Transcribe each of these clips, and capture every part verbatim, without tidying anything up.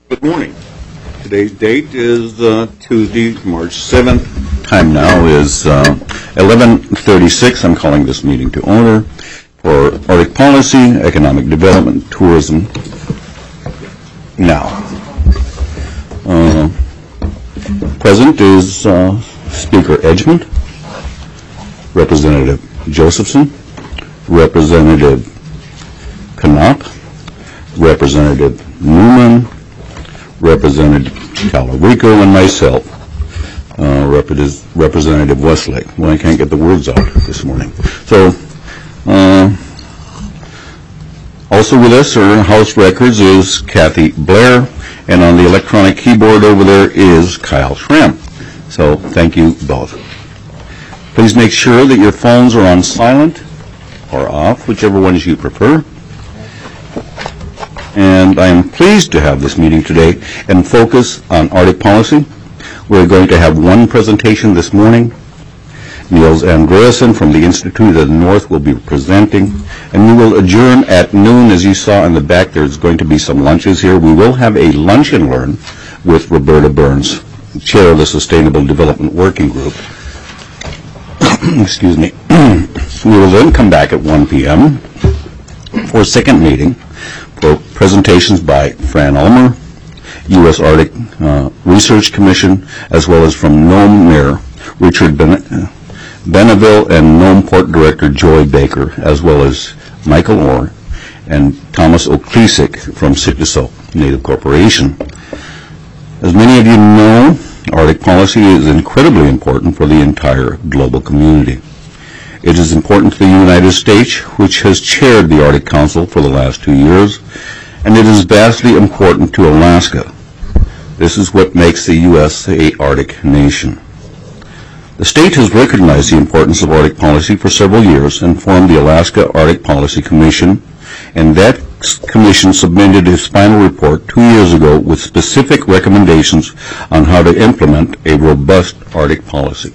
Good morning. Today's date is uh, Tuesday, March seventh. Time now is uh, eleven thirty-six. I'm calling this meeting to order for Arctic Policy, Economic Development, Tourism. Now, uh, present is uh, Speaker Edgmond, Representative Josephson, Representative Knopp, Representative Newman, Representative Talarico, and myself, uh, Rep- Representative Westlake. Well, I can't get the words out this morning. So, uh, also with us are House Records is Kathy Blair, and on the electronic keyboard over there is Kyle Schramm. So, thank you both. Please make sure that your phones are on silent or off, whichever ones you prefer. And I am pleased to have this meeting today and focus on Arctic policy. We're going to have one presentation this morning. Niels Andreasen from the Institute of the North will be presenting, and we will adjourn at noon. As you saw in the back, there's going to be some lunches here. We will have a lunch and learn with Roberta Burns, chair of the Sustainable Development Working Group. Excuse me. We will then come back at one p.m. for a second meeting for presentations by Fran Ulmer, U S Arctic uh, Research Commission, as well as from Nome Mayor Richard ben- Beneville and Nome Port Director Joy Baker, as well as Michael Orr and Thomas O'Klesick from Sittiso Native Corporation. As many of you know, Arctic policy is incredibly important for the entire global community. It is important to the United States, which has chaired the Arctic Council for the last two years, and it is vastly important to Alaska. This is what makes the U S a Arctic nation. The state has recognized the importance of Arctic policy for several years and formed the Alaska Arctic Policy Commission, and that commission submitted its final report two years ago with specific recommendations on how to implement a robust Arctic policy.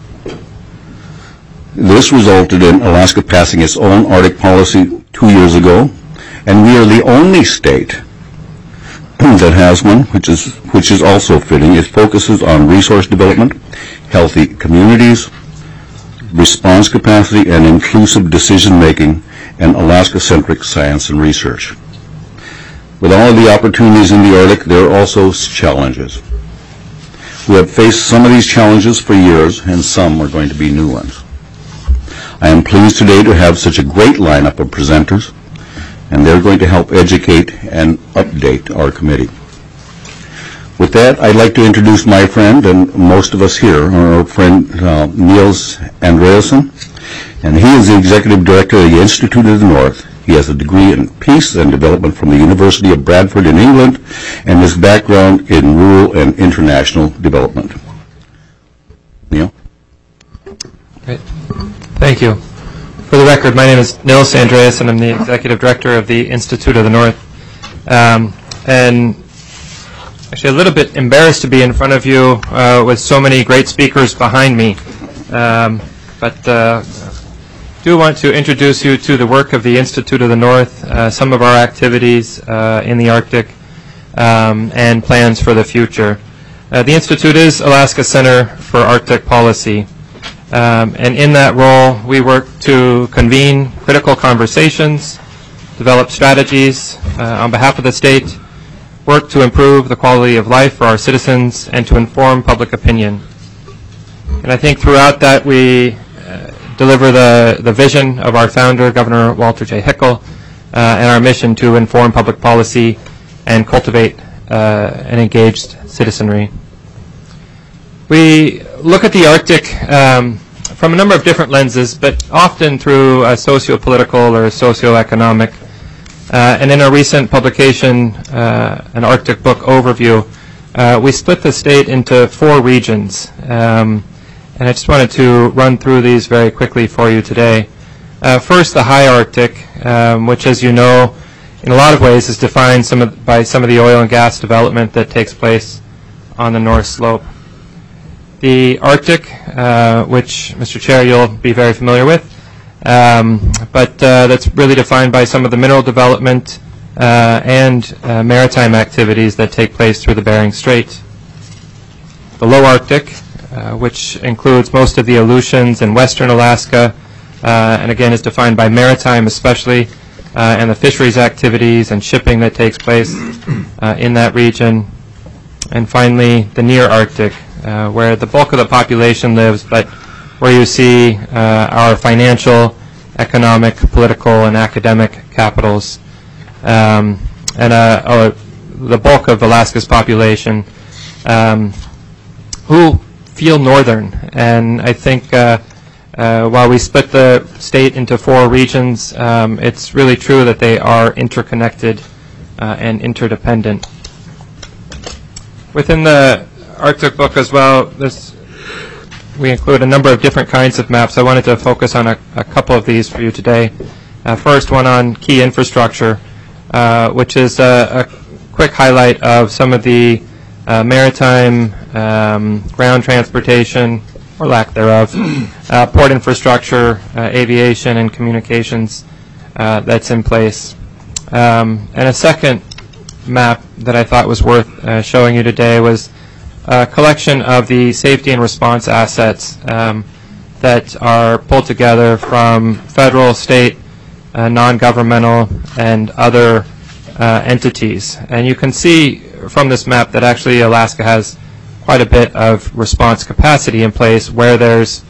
This resulted in Alaska passing its own Arctic policy two years ago, and we are the only state that has one, which is which is also fitting. It focuses on resource development, healthy communities, response capacity, and inclusive decision-making, and Alaska-centric science and research. With all of the opportunities in the Arctic, there are also challenges. We have faced some of these challenges for years, and some are going to be new ones. I am pleased today to have such a great lineup of presenters, and they're going to help educate and update our committee. With that, I'd like to introduce my friend, and most of us here, our friend uh, Niels Andreasen, and he is the Executive Director of the Institute of the North. He has a degree in Peace and Development from the University of Bradford in England, and his background in rural and international development. Neil? Great. Thank you. For the record, my name is Niels Andreasen, and I'm the Executive Director of the Institute of the North. Um, and actually a little bit embarrassed to be in front of you uh, with so many great speakers behind me. Um, but uh, do want to introduce you to the work of the Institute of the North, uh, some of our activities uh, in the Arctic, um, and plans for the future. Uh, the Institute is Alaska Center for Arctic Policy. Um, and in that role, we work to convene critical conversations, develop strategies uh, on behalf of the state, work to improve the quality of life for our citizens, and to inform public opinion. And I think throughout that we uh, deliver the, the vision of our founder, Governor Walter J. Hickel, uh, and our mission to inform public policy and cultivate uh, an engaged citizenry. We look at the Arctic um, from a number of different lenses, but often through a socio-political or socioeconomic. Uh, and in our recent publication, uh, an Arctic book overview, uh, we split the state into four regions. Um, and I just wanted to run through these very quickly for you today. Uh, first, the high Arctic, um, which, as you know, in a lot of ways is defined some of, by some of the oil and gas development that takes place on the North Slope. The Arctic, uh, which, Mister Chair, you'll be very familiar with, um, but uh, that's really defined by some of the mineral development uh, and uh, maritime activities that take place through the Bering Strait. The low Arctic, uh, which includes most of the Aleutians in western Alaska, uh, and again is defined by maritime especially, uh, and the fisheries activities and shipping that takes place uh, in that region. And finally, the near Arctic, uh, where the bulk of the population lives, but where you see uh, our financial, economic, political, and academic capitals. Um, and uh, uh, the bulk of Alaska's population um, who feel northern. And I think uh, uh, while we split the state into four regions, um, it's really true that they are interconnected uh, and interdependent. Within the Arctic book as well, this, we include a number of different kinds of maps. I wanted to focus on a, a couple of these for you today. Uh, first, one on key infrastructure, uh, which is a, a quick highlight of some of the uh, maritime, um, ground transportation, or lack thereof, uh, port infrastructure, uh, aviation, and communications uh, that's in place. Um, and a second map that I thought was worth uh, showing you today was a collection of the safety and response assets um, that are pulled together from federal, state, uh, non-governmental, and other uh, entities. And you can see from this map that actually Alaska has quite a bit of response capacity in place where there's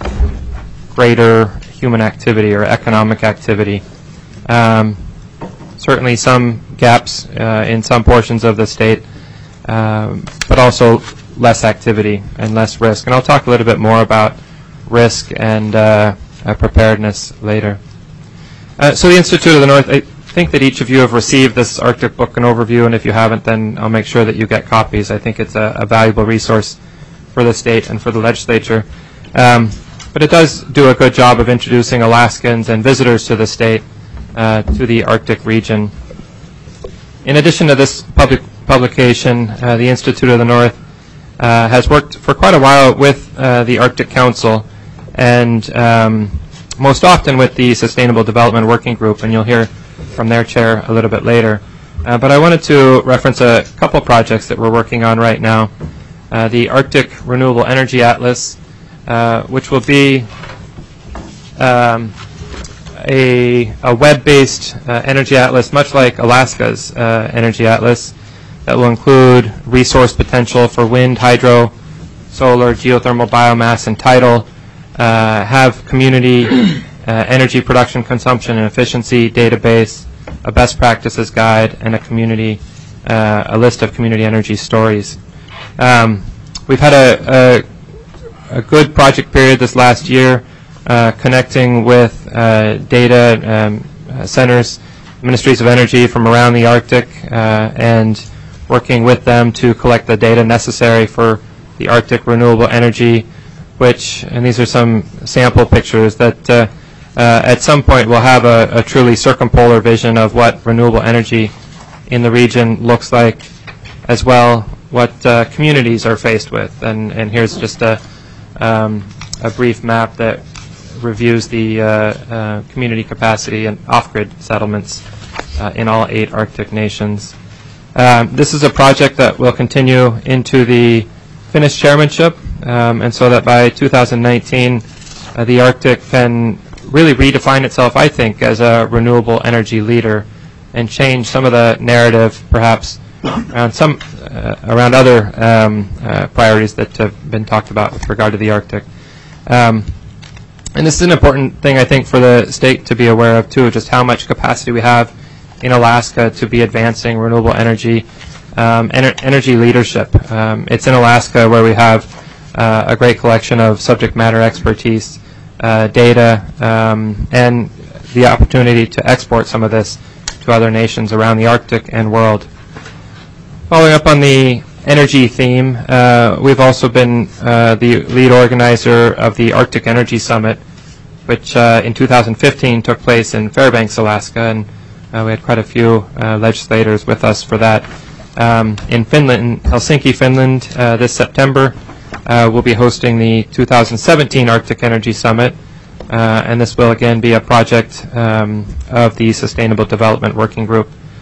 greater human activity or economic activity. Um, certainly some gaps uh, in some portions of the state, um, but also less activity and less risk. And I'll talk a little bit more about risk and uh, uh, preparedness later. Uh, so the Institute of the North, I think that each of you have received this Arctic book and overview, and if you haven't, then I'll make sure that you get copies. I think it's a, a valuable resource for the state and for the legislature. Um, but it does do a good job of introducing Alaskans and visitors to the state, uh, to the Arctic region. In addition to this public publication, uh, the Institute of the North uh, has worked for quite a while with uh, the Arctic Council, and um, most often with the Sustainable Development Working Group, and you'll hear from their chair a little bit later. Uh, but I wanted to reference a couple projects that we're working on right now. Uh, the Arctic Renewable Energy Atlas, uh, which will be um, a, a web-based uh, energy atlas, much like Alaska's uh, energy atlas, that will include resource potential for wind, hydro, solar, geothermal, biomass, and tidal, uh, have community uh, energy production, consumption, and efficiency database, a best practices guide, and a community, uh, a list of community energy stories. Um, we've had a, a, a good project period this last year, uh, connecting with uh, data um, uh, centers, ministries of energy from around the Arctic, uh, and working with them to collect the data necessary for the Arctic renewable energy, which, and these are some sample pictures, that uh, uh, at some point we'll have a, a truly circumpolar vision of what renewable energy in the region looks like, as well what uh, communities are faced with. And, and here's just a, um, a brief map that reviews the uh, uh, community capacity and off-grid settlements uh, in all eight Arctic nations. Um, this is a project that will continue into the Finnish chairmanship, um, and so that by two thousand nineteen, uh, the Arctic can really redefine itself, I think, as a renewable energy leader, and change some of the narrative, perhaps, around some uh, around other um, uh, priorities that have been talked about with regard to the Arctic. Um, and this is an important thing, I think, for the state to be aware of too, just how much capacity we have in Alaska to be advancing renewable energy, um, ener energy leadership. Um, it's in Alaska where we have uh, a great collection of subject matter expertise, uh, data, um, and the opportunity to export some of this to other nations around the Arctic and world. Following up on the energy theme, uh, we've also been uh, the lead organizer of the Arctic Energy Summit, which uh, in two thousand fifteen took place in Fairbanks, Alaska, and Uh, we had quite a few uh, legislators with us for that. Um, in Finland, in Helsinki, Finland, uh, this September, uh, we'll be hosting the two thousand seventeen Arctic Energy Summit, uh, and this will again be a project um, of the Sustainable Development Working Group.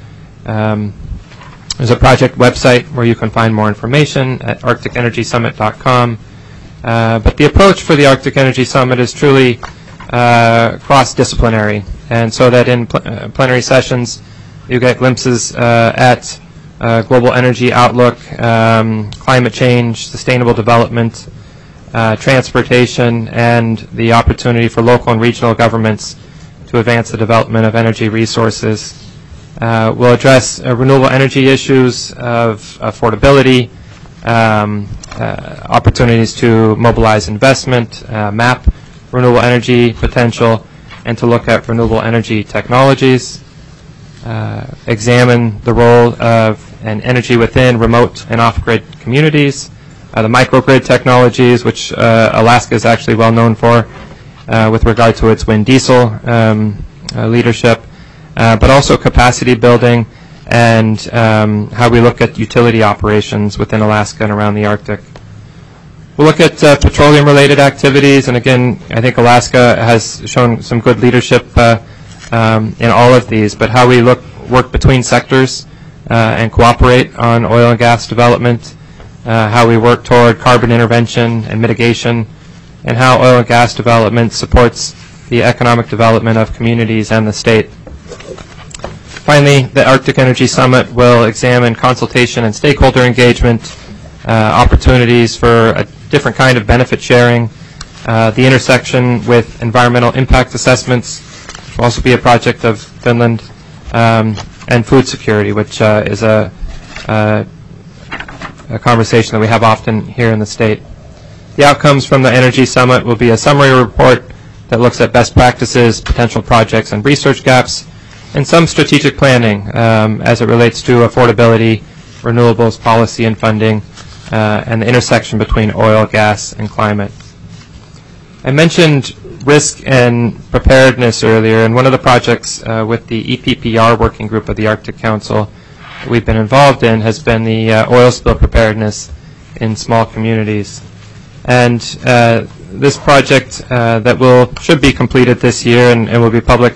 Um, there's a project website where you can find more information at arctic energy summit dot com. Uh, but the approach for the Arctic Energy Summit is truly uh, cross-disciplinary, and so that in pl- uh, plenary sessions you get glimpses uh, at uh, global energy outlook, um, climate change, sustainable development, uh, transportation, and the opportunity for local and regional governments to advance the development of energy resources. Uh, we'll address uh, renewable energy issues of affordability, um, uh, opportunities to mobilize investment, uh, map renewable energy potential, and to look at renewable energy technologies, uh, examine the role of an energy within remote and off-grid communities, uh, the microgrid technologies, which uh, Alaska is actually well known for uh, with regard to its wind diesel um, uh, leadership, uh, but also capacity building and um, how we look at utility operations within Alaska and around the Arctic. We'll look at uh, petroleum-related activities, and again, I think Alaska has shown some good leadership uh, um, in all of these, but how we look work between sectors uh, and cooperate on oil and gas development, uh, how we work toward carbon intervention and mitigation, and how oil and gas development supports the economic development of communities and the state. Finally, the Arctic Energy Summit will examine consultation and stakeholder engagement, uh, opportunities for a different kind of benefit sharing, uh, the intersection with environmental impact assessments, which will also be a project of Finland, um, and food security, which uh, is a, uh, a conversation that we have often here in the state. The outcomes from the Energy Summit will be a summary report that looks at best practices, potential projects, and research gaps, and some strategic planning um, as it relates to affordability, renewables policy and funding, uh, and the intersection between oil, gas, and climate. I mentioned risk and preparedness earlier, and one of the projects uh, with the E P P R working group of the Arctic Council that we've been involved in has been the uh, oil spill preparedness in small communities. And uh, this project uh, that will should be completed this year and, and will be public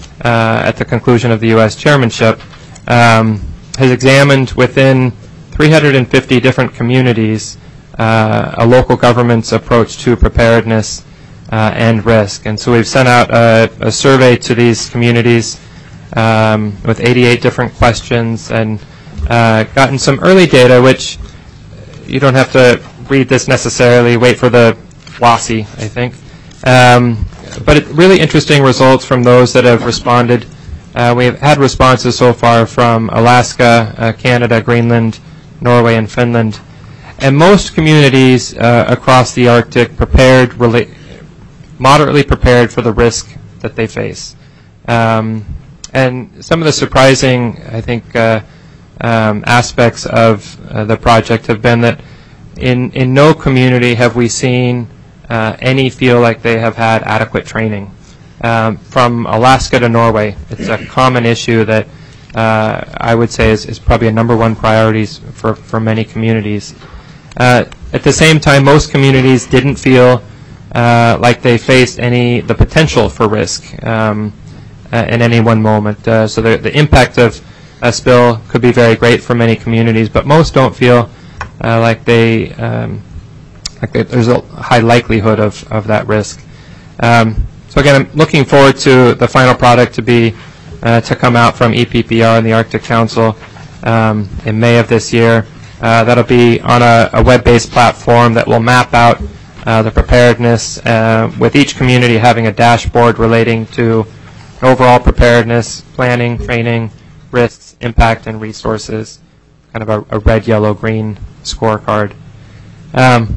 Uh, at the conclusion of the U S chairmanship, um, has examined within three hundred fifty different communities uh, a local government's approach to preparedness uh, and risk. And so we've sent out a, a survey to these communities um, with eighty-eight different questions and uh, gotten some early data, which you don't have to read this necessarily, wait for the WASI, I think. Um, But it, really interesting results from those that have responded. Uh, we've had responses so far from Alaska, uh, Canada, Greenland, Norway, and Finland. And most communities uh, across the Arctic prepared, rela- moderately prepared for the risk that they face. Um, and some of the surprising, I think, uh, um, aspects of uh, the project have been that in, in no community have we seen Uh, any feel like they have had adequate training. Um, from Alaska to Norway, it's a common issue that uh, I would say is, is probably a number one priority for, for many communities. Uh, at the same time, most communities didn't feel uh, like they faced any the potential for risk um, uh, in any one moment. Uh, so the, the impact of a spill could be very great for many communities, but most don't feel uh, like they um, Like there's a high likelihood of, of that risk. Um, so again, I'm looking forward to the final product to be uh, to come out from E P P R and the Arctic Council um, in May of this year. Uh, that'll be on a, a web-based platform that will map out uh, the preparedness, uh, with each community having a dashboard relating to overall preparedness, planning, training, risks, impact, and resources. Kind of a, a red, yellow, green scorecard. Um,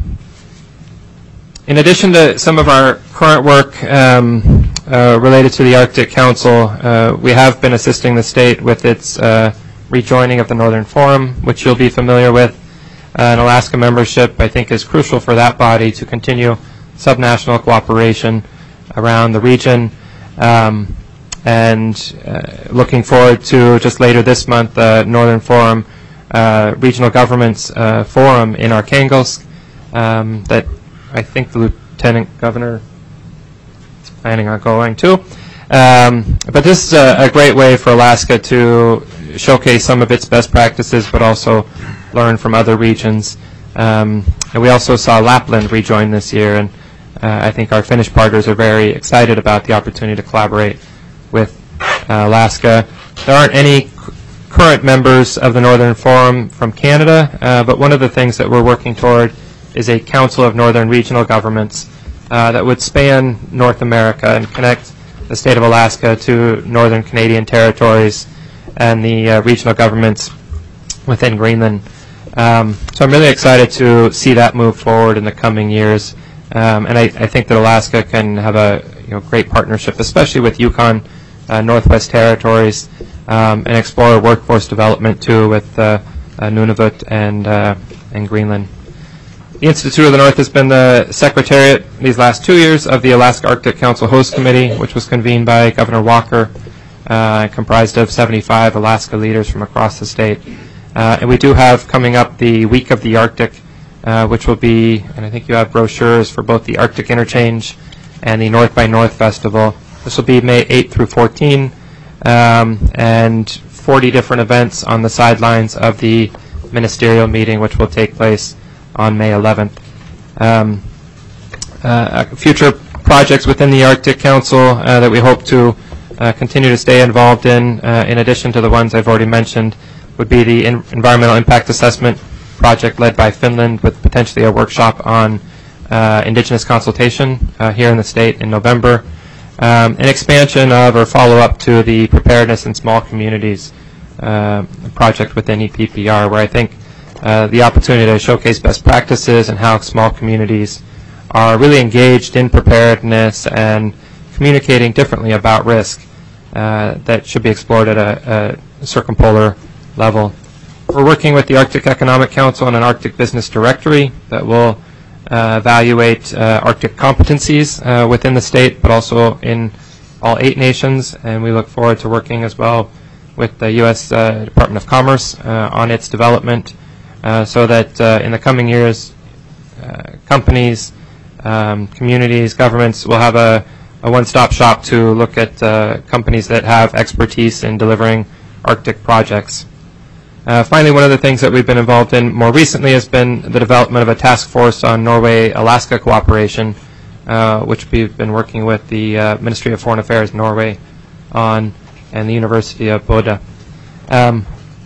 In addition to some of our current work um, uh, related to the Arctic Council, uh, we have been assisting the state with its uh, rejoining of the Northern Forum, which you'll be familiar with. Uh, and Alaska membership, I think, is crucial for that body to continue subnational cooperation around the region. Um, and uh, looking forward to just later this month, the Northern Forum uh, Regional Governments uh, Forum in Arkhangelsk um, that I think the Lieutenant Governor is planning on going to. Um, but this is a, a great way for Alaska to showcase some of its best practices, but also learn from other regions. Um, and we also saw Lapland rejoin this year, and uh, I think our Finnish partners are very excited about the opportunity to collaborate with uh, Alaska. There aren't any c- current members of the Northern Forum from Canada, uh, but one of the things that we're working toward is a Council of Northern Regional Governments uh, that would span North America and connect the state of Alaska to northern Canadian territories and the uh, regional governments within Greenland. Um, so I'm really excited to see that move forward in the coming years, um, and I, I think that Alaska can have a you know, great partnership, especially with Yukon, uh, Northwest Territories, um, and explore workforce development too with uh, uh, Nunavut and uh, and Greenland. The Institute of the North has been the secretariat these last two years of the Alaska Arctic Council Host Committee, which was convened by Governor Walker, uh, comprised of seventy-five Alaska leaders from across the state. Uh, and we do have coming up the Week of the Arctic, uh, which will be, and I think you have brochures for both the Arctic Interchange and the North by North Festival. This will be May eighth through fourteenth, um, and forty different events on the sidelines of the ministerial meeting, which will take place on May eleventh. Um, uh, future projects within the Arctic Council uh, that we hope to uh, continue to stay involved in, uh, in addition to the ones I've already mentioned, would be the in- environmental impact assessment project led by Finland, with potentially a workshop on uh, indigenous consultation uh, here in the state in November, um, an expansion of or follow-up to the preparedness in small communities uh, project within E P P R, where I think Uh, the opportunity to showcase best practices and how small communities are really engaged in preparedness and communicating differently about risk uh, that should be explored at a, a circumpolar level. We're working with the Arctic Economic Council on an Arctic Business Directory that will uh, evaluate uh, Arctic competencies uh, within the state, but also in all eight nations, and we look forward to working as well with the U S uh, Department of Commerce uh, on its development, Uh, so that uh, in the coming years, uh, companies, um, communities, governments will have a, a one-stop shop to look at uh, companies that have expertise in delivering Arctic projects. Uh, finally, one of the things that we've been involved in more recently has been the development of a task force on Norway-Alaska cooperation, uh, which we've been working with the uh, Ministry of Foreign Affairs Norway on, and the University of Bodø. Um,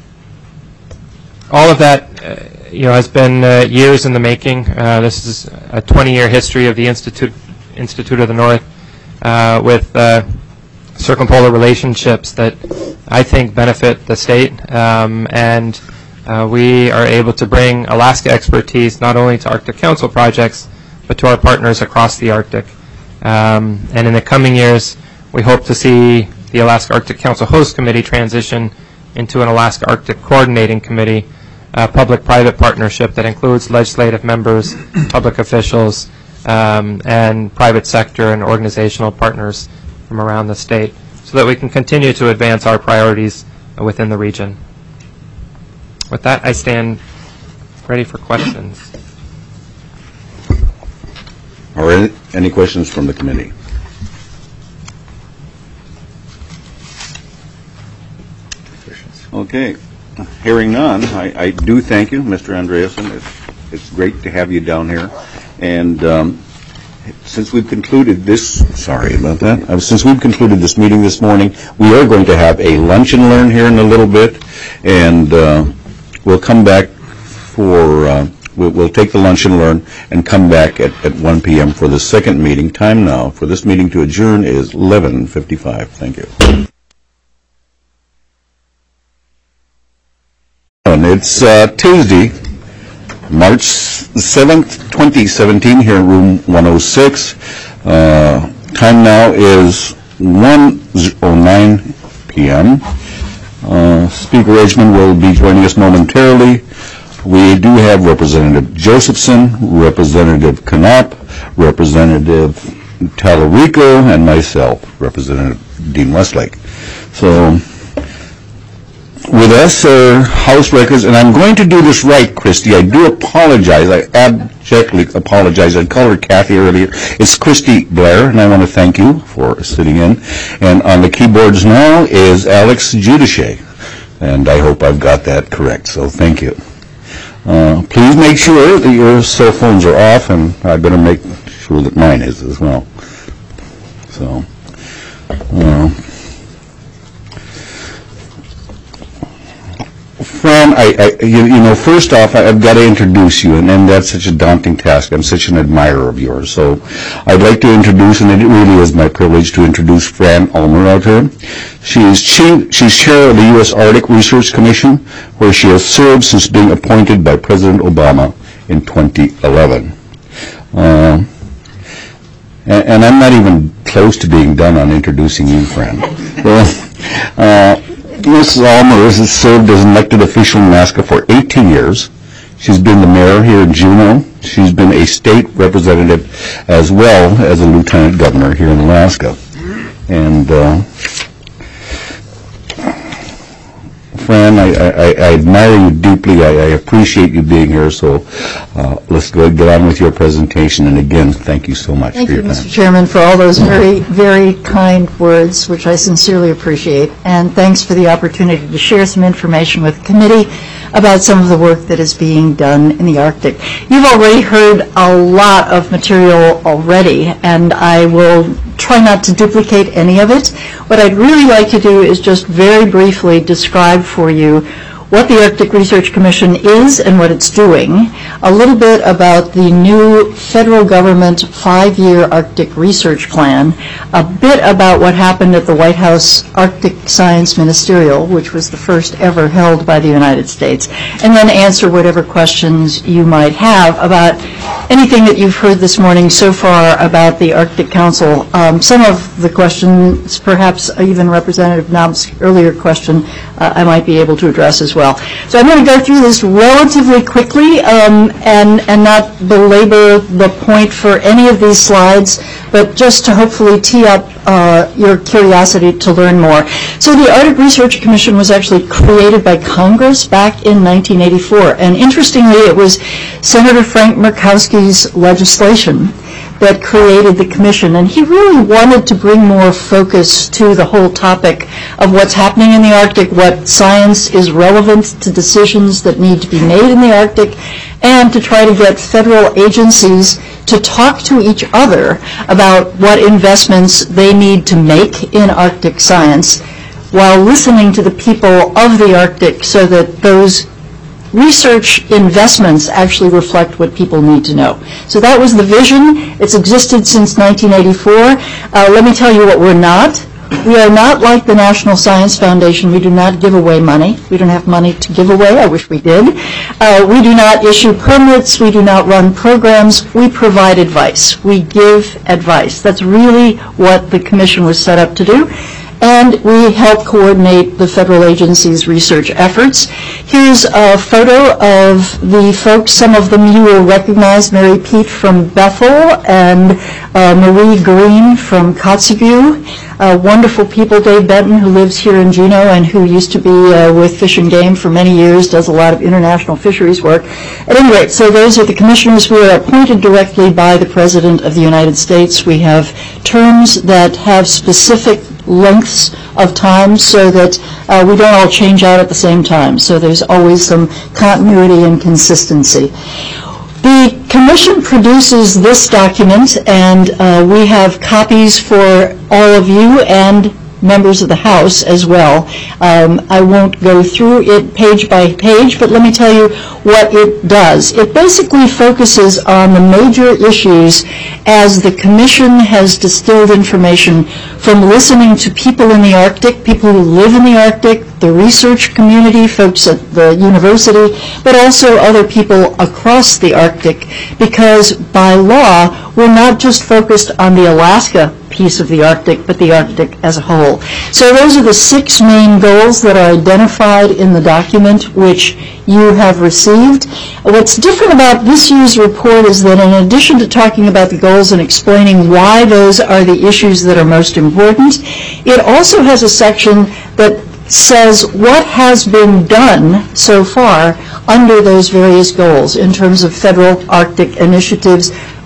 All of that, uh, you know, has been uh, years in the making. Uh, this is a twenty-year history of the Institute Institute of the North, uh, with uh, circumpolar relationships that I think benefit the state, um, and uh, we are able to bring Alaska expertise not only to Arctic Council projects, but to our partners across the Arctic. Um, and in the coming years, we hope to see the Alaska Arctic Council Host Committee transition into an Alaska Arctic Coordinating Committee, a public-private partnership that includes legislative members, public officials, um, and private sector and organizational partners from around the state, so that we can continue to advance our priorities within the region. With that, I stand ready for questions. Are there any questions from the committee? Okay. Hearing none, I, I do thank you, Mister Andreasen. It's, it's great to have you down here. And um, since we've concluded this, sorry about that, uh, since we've concluded this meeting this morning, we are going to have a lunch and learn here in a little bit. And uh, we'll come back for, uh, we'll, we'll take the lunch and learn and come back at, at one p.m. for the second meeting. Time now for this meeting to adjourn is eleven fifty-five. Thank you. It's uh, Tuesday, March seventh, twenty seventeen, here in room one oh six. Uh, time now is one oh nine p.m. Uh, Speaker Edgman will be joining us momentarily. We do have Representative Josephson, Representative Knopp, Representative Tallarico, and myself, Representative Dean Westlake. So, with us are House records, and I'm going to do this right, Christy. I do apologize. I abjectly apologize. I called her Kathy earlier. It's Christy Blair, and I want to thank you for sitting in. And on the keyboards now is Alex Giudice. And I hope I've got that correct, so thank you. Uh, please make sure that your cell phones are off, and I better make sure that mine is as well. So, uh, Fran, I, I, you, you know, first off, I, I've got to introduce you, and, and that's such a daunting task. I'm such an admirer of yours. So I'd like to introduce, and it really is my privilege to introduce Fran Ulmer out here. She is chief, she's chair of the U S Arctic Research Commission, where she has served since being appointed by President Obama in twenty eleven. Uh, and, and I'm not even close to being done on introducing you, Fran. Well, uh, Missus Ulmer has served as an elected official in Alaska for eighteen years. She's been the mayor here in Juneau. She's been a state representative as well as a lieutenant governor here in Alaska. And uh, Fran, I, I, I admire you deeply. I, I appreciate you being here. So uh, let's go get on with your presentation. And again, thank you so much thank for you, your time. Mister Chairman, for all those very, very kind words, which I sincerely appreciate. And thanks for the opportunity to share some information with the committee about some of the work that is being done in the Arctic. You've already heard a lot of material already, and I will try not to duplicate any of it. What I'd really like to do is just very briefly describe for you what the Arctic Research Commission is and what it's doing, a little bit about the new federal government five-year Arctic research plan, a bit about what happened at the White House Arctic Science Ministerial, which was the first ever held by the United States, and then answer whatever questions you might have about anything that you've heard this morning so far about the Arctic Council. Um, some of the questions, perhaps even Representative Knob's earlier question, uh, I might be able to address as well. So I'm going to go through this relatively quickly um, and, and not belabor the point for any of these slides, but just to hopefully tee up uh, your curiosity to learn more. So the Arctic Research Commission was actually created by Congress back in nineteen eighty-four, and interestingly it was Senator Frank Murkowski's legislation that created the commission, and he really wanted to bring more focus to the whole topic of what's happening in the Arctic, what science is relevant to decisions that need to be made in the Arctic, and to try to get federal agencies to talk to each other about what investments they need to make in Arctic science while listening to the people of the Arctic so that those research investments actually reflect what people need to know. So that was the vision. It's existed since nineteen eighty-four. Uh, let me tell you what we're not. We are not like the National Science Foundation. We do not give away money. We don't have money to give away. I wish we did. Uh, we do not issue permits. We do not run programs. We provide advice. We give advice. That's really what the commission was set up to do. And we help coordinate the federal agency's research efforts. Here's a photo of the folks. Some of them you will recognize, Mary Pete from Bethel and uh, Marie Green from Kotzebue. Uh, wonderful people, Dave Benton, who lives here in Juneau and who used to be uh, with Fish and Game for many years, does a lot of international fisheries work. At any rate, so those are the commissioners. We are appointed directly by the President of the United States. We have terms that have specific lengths of time so that uh, we don't all change out at the same time. So there's always some continuity and consistency. The commission produces this document, and uh, we have copies for all of you and members of the House as well. Um, I won't go through it page by page, but let me tell you what it does. It basically focuses on the major issues as the Commission has distilled information from listening to people in the Arctic, people who live in the Arctic, the research community, folks at the university, but also other people across the Arctic, because by law, we're not just focused on the Alaska piece of the Arctic, but the Arctic as a whole. So those are the six main goals that are identified in the document which you have received. What's different about this year's report is that in addition to talking about the goals and explaining why those are the issues that are most important, it also has a section that says what has been done so far under those various goals in terms of federal Arctic initiatives,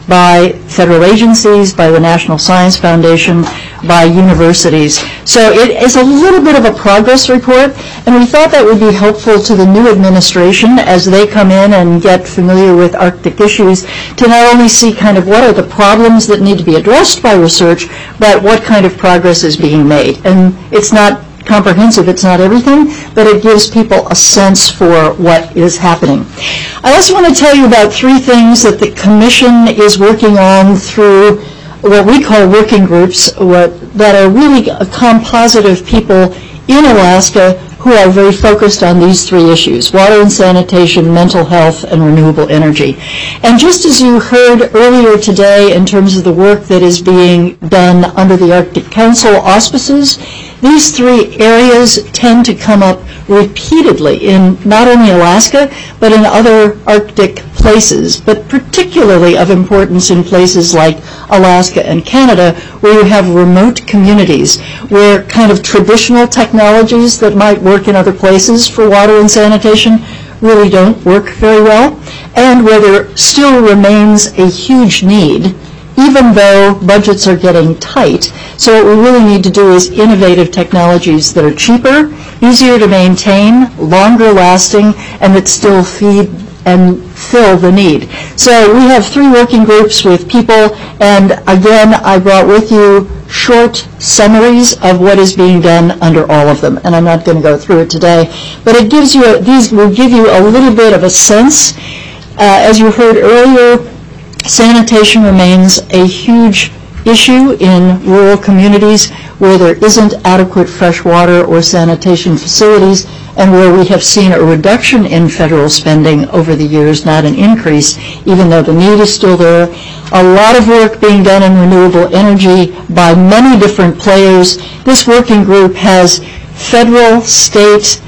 by federal agencies, by the National Science Foundation, by universities. So it is a little bit of a progress report, and we thought that would be helpful to the new administration as they come in and get familiar with Arctic issues to not only see kind of what are the problems that need to be addressed by research, but what kind of progress is being made. And it's not comprehensive, it's not everything, but it gives people a sense for what is happening. I also want to tell you about three things that the Commission is working on through what we call working groups, what, that are really a composite of people in Alaska who are very focused on these three issues: water and sanitation, mental health, and renewable energy. And just as you heard earlier today in terms of the work that is being done under the Arctic Council auspices, these three areas tend to come up repeatedly in not only Alaska, but in other Arctic places, but particularly of importance in places like Alaska and Canada, where you have remote communities, where kind of traditional technologies that might work in other places for water and sanitation really don't work very well, and where there still remains a huge need, even though budgets are getting tight. So what we really need to do is innovative technologies that are cheaper, easier to maintain, longer lasting, and that still feed and fill the need. So we have three working groups with people, and again, I brought with you short summaries of what is being done under all of them, and I'm not going to go through it today, but it gives you a, these will give you a little bit of a sense. Uh, as you heard earlier, sanitation remains a huge issue in rural communities where there isn't adequate fresh water or sanitation facilities, and where we have seen a reduction in federal spending over the years, not an increase, even though the need is still there. A lot of work being done in renewable energy by many different players. This working group has federal, state,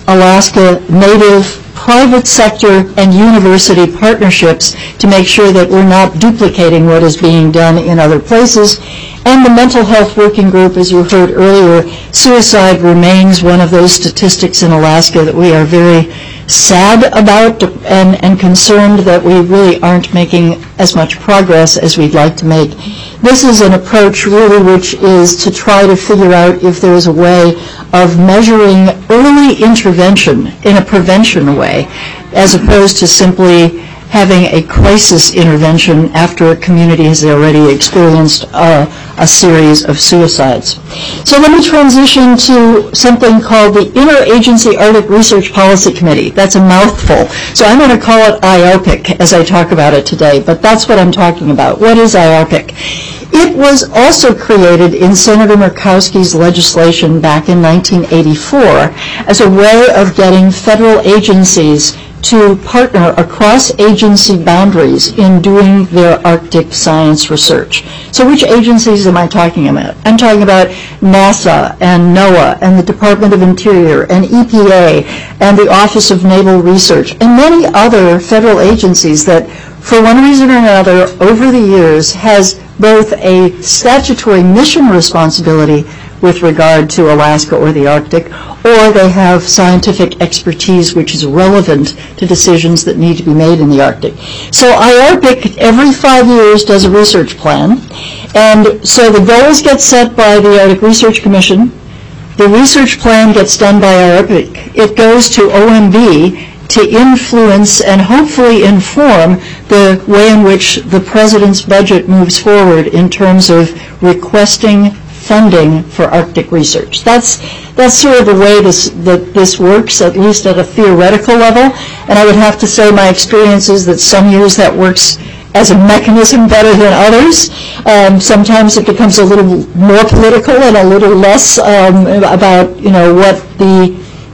Alaska Native, private sector, and university partnerships to make sure that we're not duplicating what is being done in other places. And the mental health working group, as you heard earlier, suicide remains one of those statistics in Alaska that we are very sad about and, and concerned that we really aren't making as much progress as we'd like to make. This is an approach really which is to try to figure out if there is a way of measuring early intervention in a prevention way, as opposed to simply having a crisis intervention after a community has already experienced uh, a series of suicides. So let me transition to something called the Interagency Arctic Research Policy Committee. That's a mouthful. So I'm going to call it I A R P I C as I talk about it today, but that's what I'm talking about. What is I A R P I C? It was also created in Senator Murkowski's legislation back in nineteen eighty-four as a way of getting federal agencies to partner across agency boundaries in doing their Arctic science research. So which agencies am I talking about? I'm talking about NASA and NOAA and the Department of Interior and E P A and the Office of Naval Research and many other federal agencies that, for one reason or another, over the years has both a statutory mission responsibility with regard to Alaska or the Arctic, or they have scientific expertise which is relevant to decisions that need to be made in the Arctic. So I A R P I C every five years does a research plan, and so the goals get set by the Arctic Research Commission. The research plan gets done by I A R P I C. It goes to O M B to influence and hopefully inform the way in which the President's budget moves forward in terms of requesting funding for Arctic research. That's that's sort of the way this that this works, at least at a theoretical level. And I would have to say my experience is that some years that works as a mechanism better than others. Um, sometimes it becomes a little more political and a little less um, about you know what the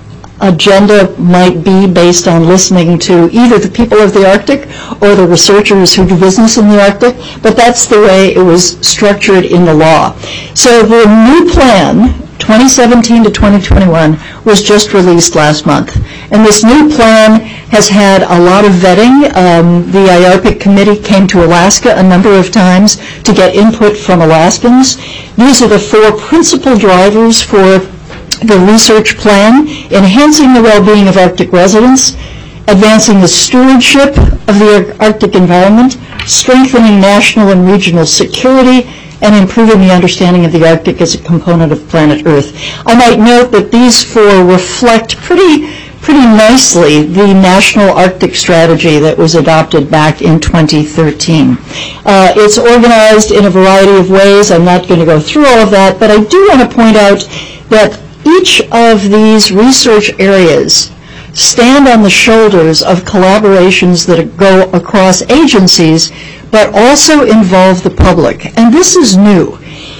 agenda might be based on listening to either the people of the Arctic or the researchers who do business in the Arctic, but that's the way it was structured in the law. So the new plan, twenty seventeen to twenty twenty-one, was just released last month. And this new plan has had a lot of vetting. Um, the I A R P I C committee came to Alaska a number of times to get input from Alaskans. These are the four principal drivers for the research plan: enhancing the well-being of Arctic residents, advancing the stewardship of the Arctic environment, strengthening national and regional security, and improving the understanding of the Arctic as a component of planet Earth. I might note that these four reflect pretty, pretty nicely the National Arctic Strategy that was adopted back in twenty thirteen. Uh, it's organized in a variety of ways. I'm not going to go through all of that, but I do want to point out that each of these research areas stand on the shoulders of collaborations that go across agencies, but also involve the public. And this is new.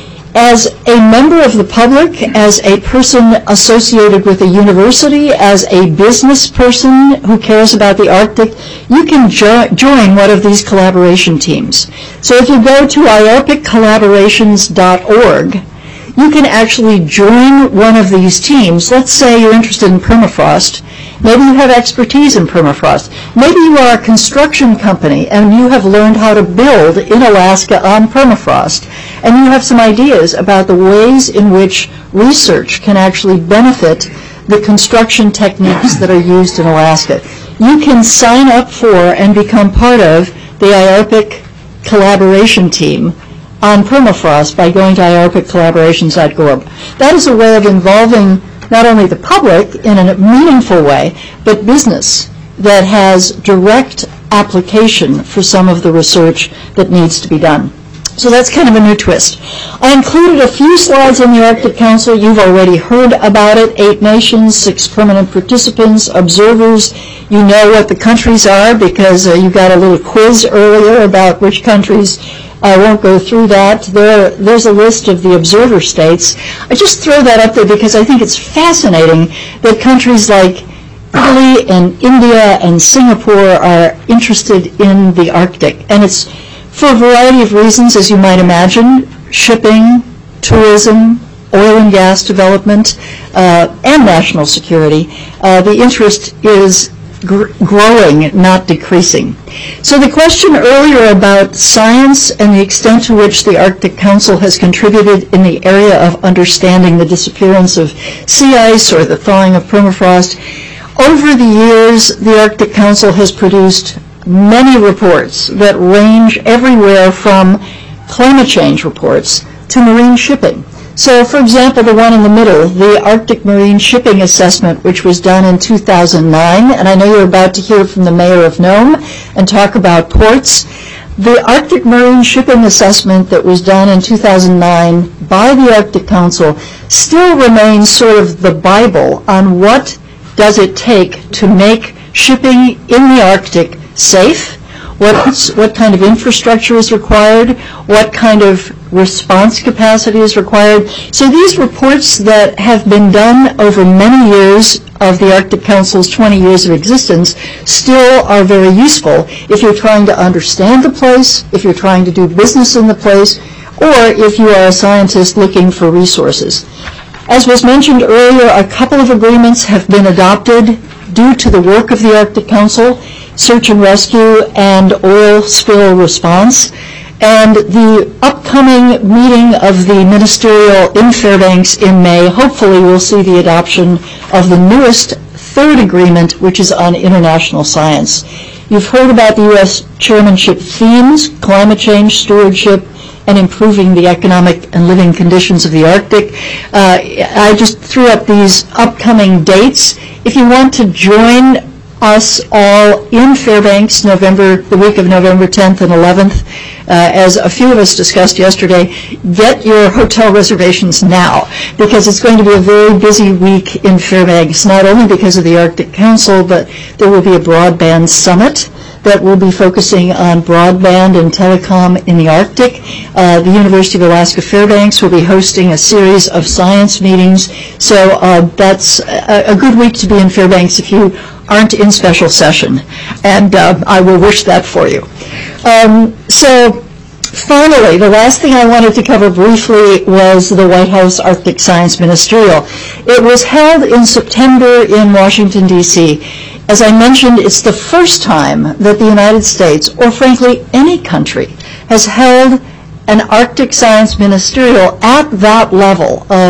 As a member of the public, as a person associated with a university, as a business person who cares about the Arctic, you can jo- join one of these collaboration teams. So if you go to I A R P I C collaborations dot org, you can actually join one of these teams. Let's say you're interested in permafrost. Maybe you have expertise in permafrost. Maybe you are a construction company and you have learned how to build in Alaska on permafrost. And you have some ideas about the ways in which research can actually benefit the construction techniques that are used in Alaska. You can sign up for and become part of the I A R P I C collaboration team on permafrost by going to I A R P I C collaborations dot org. That is a way of involving not only the public in a meaningful way, but business that has direct application for some of the research that needs to be done. So that's kind of a new twist. I included a few slides on the Arctic Council. You've already heard about it. Eight nations, six permanent participants, observers. You know what the countries are because uh, you got a little quiz earlier about which countries. I won't go through that. There, there's a list of the observer states. I just throw that up there because I think it's fascinating that countries like Italy and India and Singapore are interested in the Arctic. And it's for a variety of reasons, as you might imagine: shipping, tourism, oil and gas development, uh, and national security. Uh, the interest is gr- growing, not decreasing. So the question earlier about science and the extent to which the Arctic Council has contributed in the area of understanding the disappearance of sea ice or the thawing of permafrost, over the years the Arctic Council has produced many reports that range everywhere from climate change reports to marine shipping. So, for example, the one in the middle, the Arctic Marine Shipping Assessment, which was done in two thousand nine, and I know you're about to hear from the mayor of Nome and talk about ports. The Arctic Marine Shipping Assessment that was done in two thousand nine by the Arctic Council still remains sort of the Bible on what does it take to make shipping in the Arctic safe, what, what kind of infrastructure is required, what kind of response capacity is required. So these reports that have been done over many years of the Arctic Council's twenty years of existence still are very useful if you're trying to understand the place, if you're trying to do business in the place, or if you are a scientist looking for resources. As was mentioned earlier, a couple of agreements have been adopted due to the work of the Arctic Council: search and rescue and oil spill response. And the upcoming meeting of the ministerial in Fairbanks in May, hopefully we'll see the adoption of the newest third agreement, which is on international science. You've heard about the U S chairmanship themes: climate change, stewardship, and improving the economic and living conditions of the Arctic. Uh, I just threw up these upcoming dates. If you want to join us all in Fairbanks, November, the week of November tenth and eleventh, uh, as a few of us discussed yesterday, get your hotel reservations now, because it's going to be a very busy week in Fairbanks, not only because of the Arctic Council, but there will be a broadband summit that will be focusing on broadband and telecom in the Arctic. Uh, the University of Alaska Fairbanks will be hosting a series of science meetings. So uh, that's a, a good week to be in Fairbanks if you aren't in special session. And uh, I will wish that for you. Um, so finally, the last thing I wanted to cover briefly was the White House Arctic Science Ministerial. It was held in September in Washington, D C As I mentioned, it's the first time that the United States, or frankly any country, has held an Arctic Science Ministerial at that level of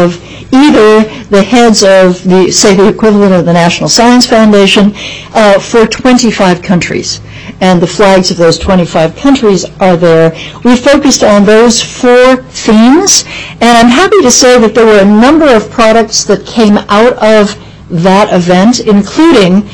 either the heads of, the, say, the equivalent of the National Science Foundation uh, for twenty-five countries. And the flags of those twenty-five countries are there. We focused on those four themes, and I'm happy to say that there were a number of products that came out of that event, including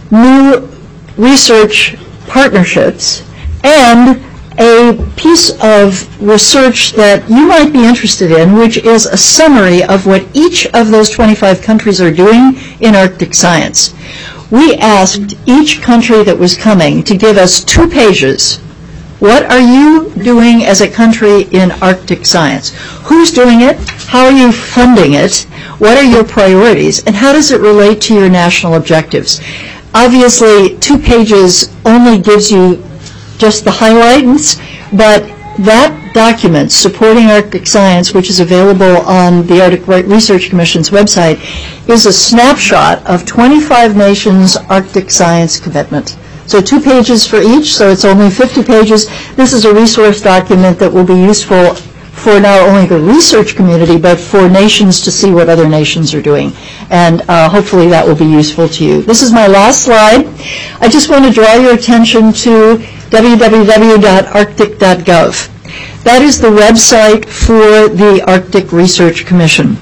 new research partnerships and a piece of research that you might be interested in, which is a summary of what each of those twenty-five countries are doing in Arctic science. We asked each country that was coming to give us two pages. What are you doing as a country in Arctic science? Who's doing it? How are you funding it? What are your priorities? And how does it relate to your national objectives? Obviously, two pages only gives you just the highlights, but that document supporting Arctic science, which is available on the Arctic Research Commission's website, is a snapshot of twenty-five nations' Arctic science commitment. So two pages for each, so it's only fifty pages. This is a resource document that will be useful for not only the research community, but for nations to see what other nations are doing. And uh, hopefully that will be useful to you. This is my last slide. I just want to draw your attention to w w w dot arctic dot gov. That is the website for the Arctic Research Commission.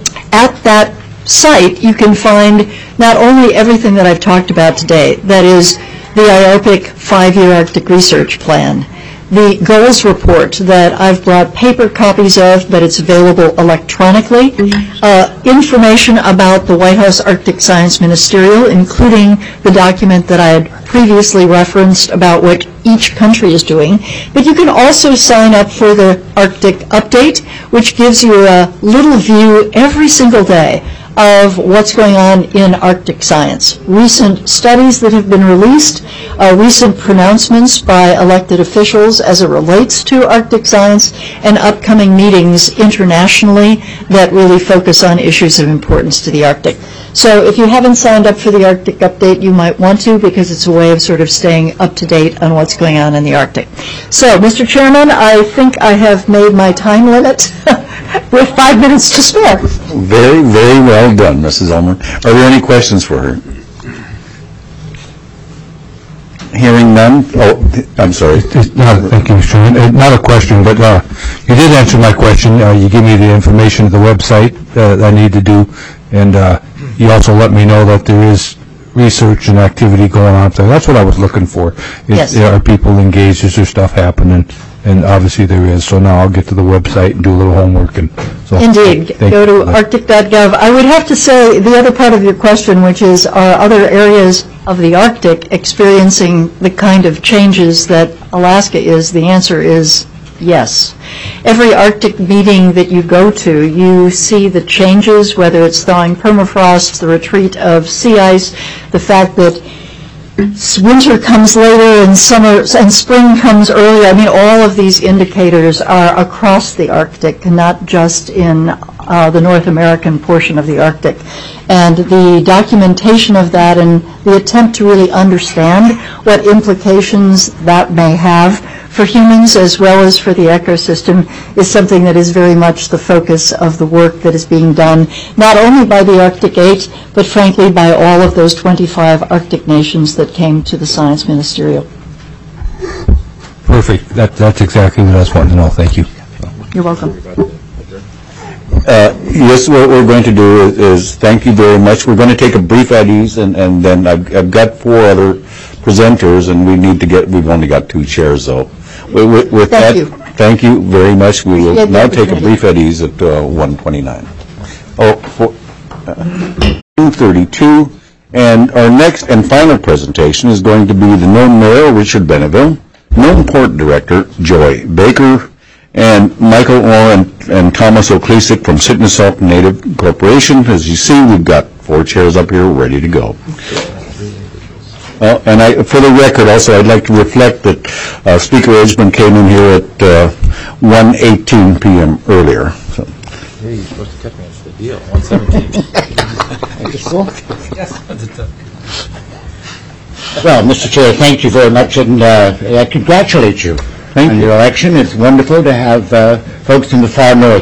At that site, you can find not only everything that I've talked about today, that is the I A R P C five-year Arctic Research Plan, the goals report that I've brought paper copies of, but it's available electronically, uh, information about the White House Arctic Science Ministerial, including the document that I had previously referenced about what each country is doing. But you can also sign up for the Arctic Update, which gives you a little view every single day of what's going on in Arctic science. Recent studies that have been released, uh, recent pronouncements by elected officials as it relates to Arctic science, and upcoming meetings internationally that really focus on issues of importance to the Arctic. So if you haven't signed up for the Arctic Update, you might want to, because it's a way of sort of staying up to date on what's going on in the Arctic. So, Mister Chairman, I think I have made my time limit with five minutes to spare. Very, very well done, Missus Ulmer. Are there any questions for her? Hearing none? Oh, I'm sorry. Not, thank you, Mister Chairman. Uh, not a question, but uh, you did answer my question. Uh, you gave me the information of the website uh, that I need to do, and uh, you also let me know that there is research and activity going on up there. That's what I was looking for. Is, Yes. Are people engaged? Is there stuff happening? And obviously there is. So now I'll get to the website and do a little homework. And so Indeed. thank Go you. to arctic dot gov. I would have to say the other part of your question, which is, are other areas of the Arctic experiencing the kind of changes that Alaska is? The answer is yes. Every Arctic meeting that you go to, you see the changes, whether it's thawing permafrost, the retreat of sea ice, the fact that winter comes later and summer and spring comes earlier. I mean, all of these indicators are across the Arctic, not just in uh, the North American portion of the Arctic. And the documentation of that and the attempt to really understand what implications that may have for humans as well as for the ecosystem is something that is very much the focus of the work that is being done, not only by the Arctic Eight, but frankly by all of those twenty-five Arctic nations that came to the Science Ministerial. Perfect. That, that's exactly what I was wanting to know. Thank you. You're welcome. Uh, yes, what we're going to do is, is thank you very much. We're going to take a brief at ease, and, and then I've, I've got four other presenters, and we need to get, we've only got two chairs, though. With, with Thank that, you. thank you very much. We will Appreciate the now take a opportunity. brief at ease at uh, one twenty-nine. Oh, for, uh, two thirty-two, and our next and final presentation is going to be the Nome Mayor, Richard Benneville, Nome Port Director, Joy Baker, and Michael Orr and, and Thomas O'Klesick from Sitnesalt Native Corporation. As you see, we've got four chairs up here ready to go. Uh, and I, for the record, also, I'd like to reflect that uh, Speaker Edgman came in here at uh, one eighteen p m earlier. So. Hey, you're supposed to cut me. It's the deal. one seventeen. Well, Mister Chair, thank you very much, and uh, I congratulate you Thank on you. your election. It's wonderful to have uh, folks in the far north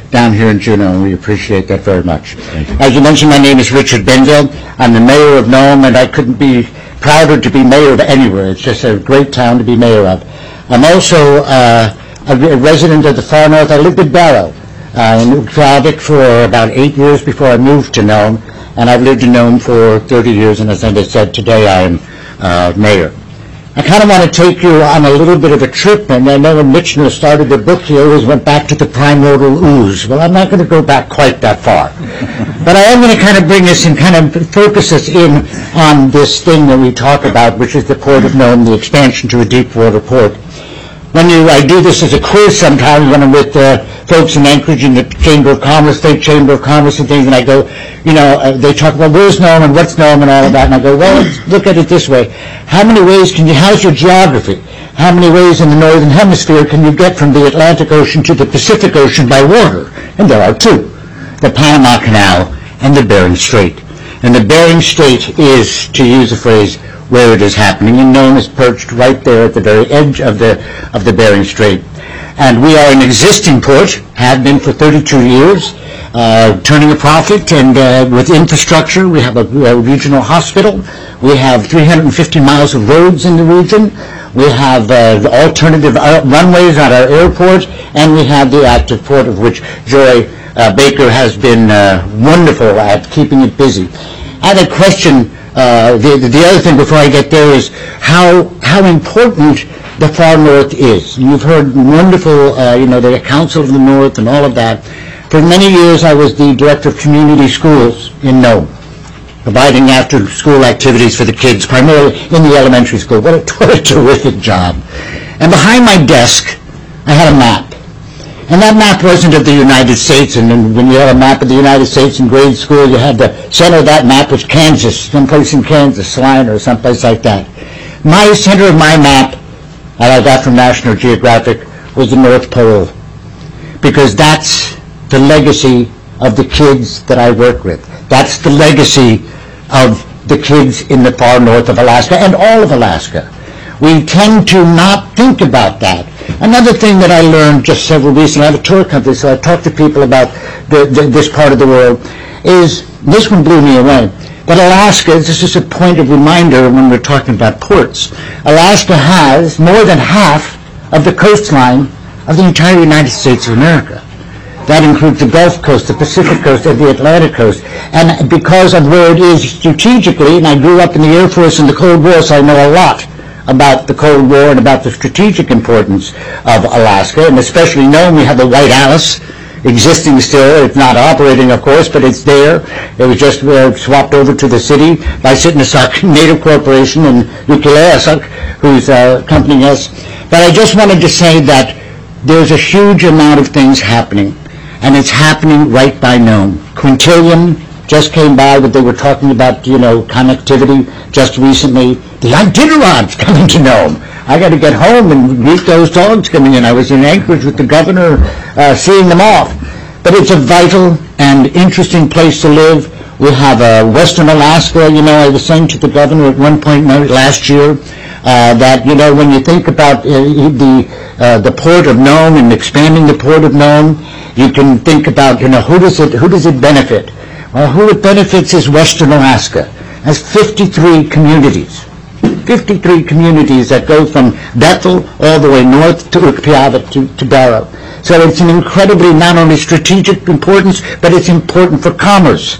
down here in Juneau, and we appreciate that very much. As you mentioned, my name is Richard Benville. I'm the mayor of Nome, and I couldn't be prouder to be mayor of anywhere. It's just a great town to be mayor of. I'm also uh, a resident of the far north. I lived in Barrow, uh, in Ukravik for about eight years before I moved to Nome, and I've lived in Nome for thirty years, and as I said, today I am uh, mayor. I kind of want to take you on a little bit of a trip, and I know when Michener started the book, he always went back to the primordial ooze. Well, I'm not going to go back quite that far. But I am going to kind of bring us and kind of focus us in on this thing that we talk about, which is the Port of Nome, the expansion to a deep water port. When you, I do this as a quiz sometimes when I'm with uh, folks in Anchorage in the Chamber of Commerce, State Chamber of Commerce and things, and I go, you know, uh, they talk about where's Nome and what's Nome and all of that, and I go, well, let's look at it this way. How many ways can you, how's your geography? How many ways in the Northern Hemisphere can you get from the Atlantic Ocean to the Pacific Ocean by water? And there are two, the Panama Canal and the Bering Strait. And the Bering Strait is, to use a phrase, where it is happening, and Nome is perched right there at the very edge of the of the Bering Strait. And we are an existing port, have been for thirty-two years, uh, turning a profit, and uh, with infrastructure. We have a, a regional hospital. We have three hundred fifty miles of roads in the region. We have uh, alternative uh, runways at our airport, and we have the active port, of which Joy uh, Baker has been uh, wonderful at keeping it busy. I had a question. Uh, the, the other thing before I get there is how how important the far north is. You've heard wonderful, uh, you know, the Council of the North and all of that. For many years I was the director of community schools in Nome, providing after school activities for the kids, primarily in the elementary school. What a, what a terrific job. And behind my desk I had a map. And that map wasn't of the United States, and then when you had a map of the United States in grade school, you had the center of that map was Kansas, someplace in Kansas, Slime or someplace like that. My center of my map, that I got from National Geographic, was the North Pole, because that's the legacy of the kids that I work with. That's the legacy of the kids in the far north of Alaska and all of Alaska. We tend to not think about that. Another thing that I learned just several weeks ago, I have a tour company, so I talk to people about the, the, this part of the world, is, this one blew me away, but Alaska, this is just a point of reminder when we're talking about ports. Alaska has more than half of the coastline of the entire United States of America. That includes the Gulf Coast, the Pacific Coast, and the Atlantic Coast. And because of where it is strategically, and I grew up in the Air Force in the Cold War, so I know a lot about the Cold War and about the strategic importance of Alaska, and especially Nome. We have the White Alice existing still. It's not operating, of course, but it's there. It was just uh, swapped over to the city by Sitnasak Native Corporation and Ukileasak, who's uh, accompanying us. But I just wanted to say that there's a huge amount of things happening, and it's happening right by Nome. Quintillion just came by, but they were talking about, you know, connectivity just recently. The Iditarod's coming to Nome. I got to get home and meet those dogs coming in. I was in Anchorage with the governor, uh, seeing them off. But it's a vital and interesting place to live. We have uh, Western Alaska. You know, I was saying to the governor at one point last year uh, that, you know, when you think about uh, the uh, the port of Nome and expanding the port of Nome, you can think about, you know, who does it who does it benefit? Well, who it benefits is Western Alaska. It has fifty-three communities. fifty-three communities that go from Bethel all the way north to Ukpiavik to, to Barrow. So it's an incredibly not only strategic importance, but it's important for commerce.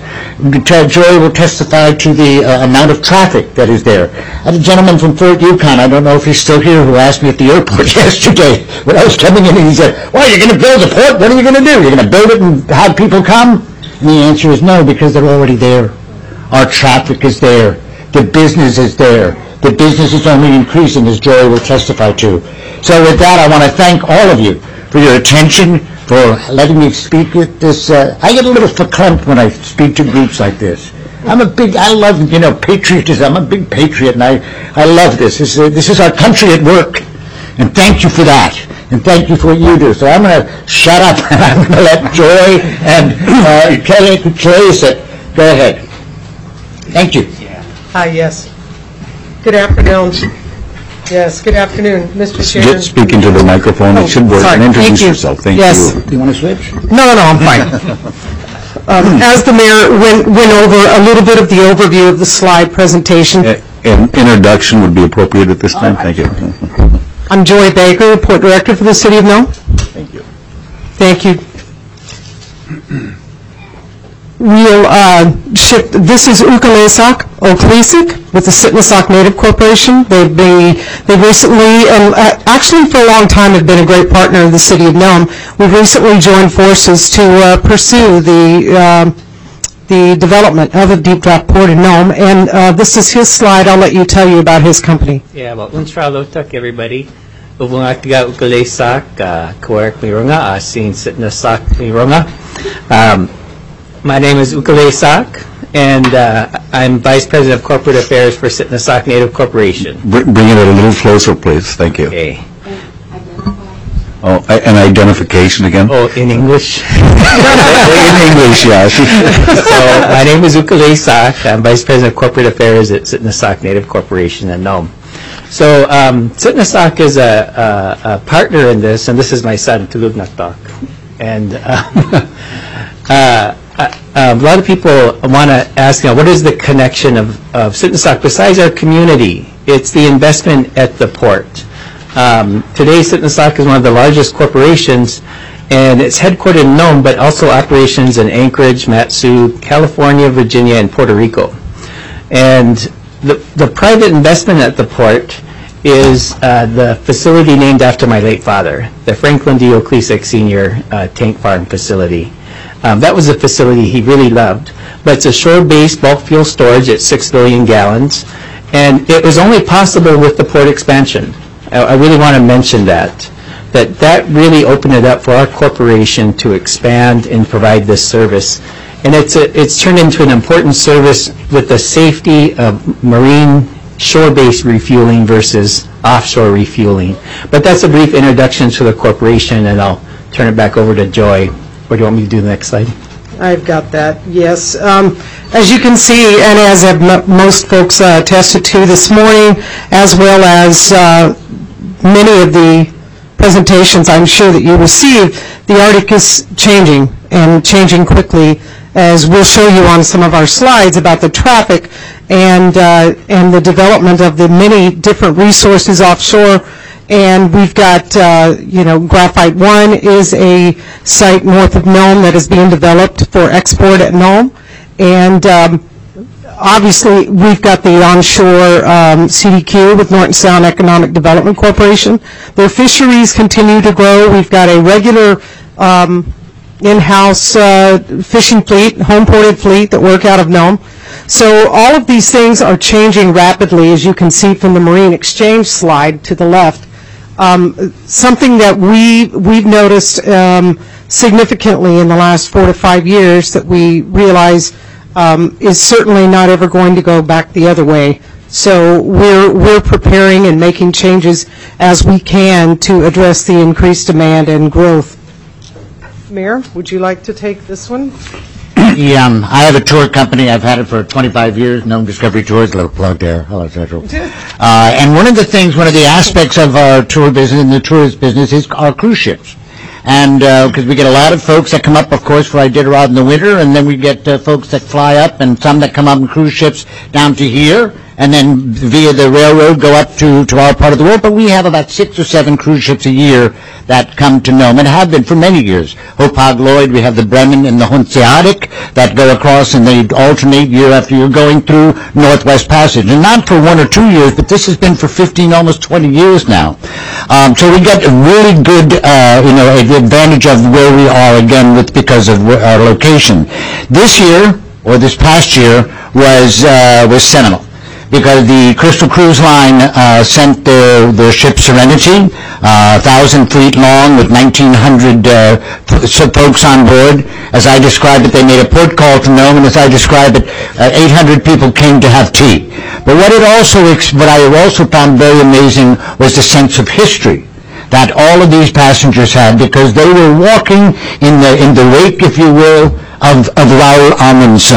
Joy will testify to the uh, amount of traffic that is there. I had a gentleman from Fort Yukon, I don't know if he's still here, who asked me at the airport yesterday when I was coming in, and he said, well, you're going to build a port? What are you going to do? You're going to build it and have people come? And the answer is no, because they're already there. Our traffic is there. The business is there. The business is only increasing, as Joy will testify to. So with that, I want to thank all of you for your attention, for letting me speak at this. Uh, I get a little verklempt when I speak to groups like this. I'm a big, I love, you know, patriotism. I'm a big patriot, and I, I love this. This is, uh, this is our country at work. And thank you for that. And thank you for what you do. So I'm going to shut up, and I'm going to let Joy and uh, Kelly, Kelly say, go ahead. Thank you. Hi, yes. Good afternoon. Yes, good afternoon, Mister Get Chairman. speaking to the microphone, it should work, sorry. and introduce Thank you. yourself. Thank Yes. you. Do you want to switch? No, no, no, I'm fine. Um, As the mayor went went over a little bit of the overview of the slide presentation, A- An introduction would be appropriate at this time. Thank you. I'm Joy Baker, Port Director for the City of Nome. Thank you. Thank you. We'll uh, ship, this is Ukalesak, Okleesik, with the Sitnasak Native Corporation. They've been, they recently, and uh, actually for a long time have been a great partner of the City of Nome. We've recently joined forces to uh, pursue the um, the development of a deep draft port in Nome, and uh, this is his slide. I'll let you tell you about his company. Yeah, well, untralotak everybody. Ubungaktiga ukalesak, kawarak mirunga, asin sitnasak mirunga. Um, My name is Ukalesak, and uh, I'm Vice President of Corporate Affairs for Sitnasak Native Corporation. Br- Bring it a little closer, please. Thank you. Okay. Oh, a- an identification again? Oh, in English? In English, yes. So, my name is Ukalesak. I'm Vice President of Corporate Affairs at Sitnasak Native Corporation in Nome. So, um, Sitnasak is a, a, a partner in this, and this is my son, Tulugnatak. And um, uh, Uh, um, a lot of people want to ask, you know, what is the connection of, of Sitnasak besides our community? It's the investment at the port. Um, today, Sitnasak is one of the largest corporations, and it's headquartered in Nome, but also operations in Anchorage, Matsu, California, Virginia, and Puerto Rico. And the, the private investment at the port is uh, the facility named after my late father, the Franklin D. Okleesik Senior uh, Tank Farm Facility. Um, that was a facility he really loved, but it's a shore-based bulk fuel storage at six billion gallons, and it was only possible with the port expansion. I, I really want to mention that, that that really opened it up for our corporation to expand and provide this service. And it's, a, it's turned into an important service with the safety of marine shore-based refueling versus offshore refueling. But that's a brief introduction to the corporation, and I'll turn it back over to Joy. Or do you want me to do the next slide? I've got that, yes. Um, As you can see, and as have m- most folks uh, attested to this morning, as well as uh, many of the presentations I'm sure that you received, the Arctic is changing, and changing quickly, as we'll show you on some of our slides about the traffic and uh, and the development of the many different resources offshore. And we've got, uh, you know, Graphite One is a site north of Nome that is being developed for export at Nome. And um, obviously, we've got the onshore um, C D Q with Norton Sound Economic Development Corporation. Their fisheries continue to grow. We've got a regular um, in-house uh, fishing fleet, home-ported fleet that work out of Nome. So all of these things are changing rapidly, as you can see from the Marine Exchange slide to the left. Um, something that we, we've noticed um, significantly in the last four to five years that we realize um, is certainly not ever going to go back the other way. So we're, we're preparing and making changes as we can to address the increased demand and growth. Mayor, would you like to take this one? Yeah, um, I have a tour company. I've had it for twenty-five years. Nome Discovery Tours. A little plug there. Hello, Central. Uh, and one of the things, one of the aspects of our tour business and the tourist business is our cruise ships. And because uh, we get a lot of folks that come up, of course, for Iditarod in the winter, and then we get uh, folks that fly up, and some that come up in cruise ships down to here, and then via the railroad go up to, to our part of the world. But we have about six or seven cruise ships a year that come to Nome, and have been for many years. Hopag Lloyd, we have the Bremen and the Hunseatic that go across, and they alternate year after year going through Northwest Passage. And not for one or two years, but this has been for fifteen, almost twenty years now. Um, so we get a really good, uh, you know, advantage of where we are again with because of our location. This year, or this past year, was uh, was seminal, because the Crystal Cruise Line uh, sent their, their ship Serenity, uh, one thousand feet long with nineteen hundred uh, folks on board. As I describe it, they made a port call to Nome, and as I describe it, uh, eight hundred people came to have tea. But what it also, what I also found very amazing was the sense of history that all of these passengers had, because they were walking in the in the wake, if you will, of, of Raoul Amundsen,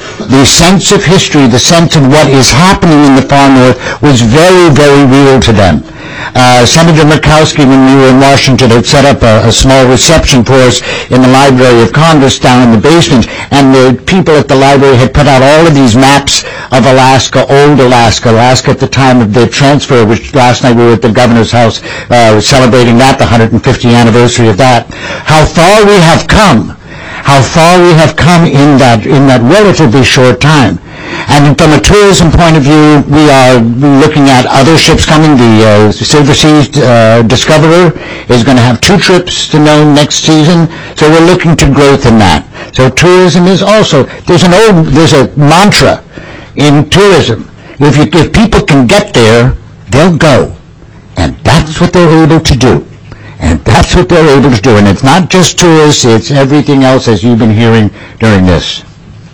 The sense of history, the sense of what is happening in the far north was very, very real to them. Uh, Senator Murkowski, when we were in Washington, had set up a, a small reception for us in the Library of Congress down in the basement, and the people at the library had put out all of these maps of Alaska, old Alaska, Alaska at the time of the transfer, which last night we were at the governor's house uh, celebrating that, the one hundred fiftieth anniversary of that. How far we have come. How far we have come in that in that relatively short time. And from a tourism point of view, we are looking at other ships coming. The uh, Silver Seas uh, Discoverer is going to have two trips to Nome next season, so we're looking to growth in that. So tourism is also, there's an old, there's a mantra in tourism. If, you, if people can get there, they'll go. And that's what they're able to do. And that's what they're able to do. And it's not just tourists, it's everything else, as you've been hearing during this.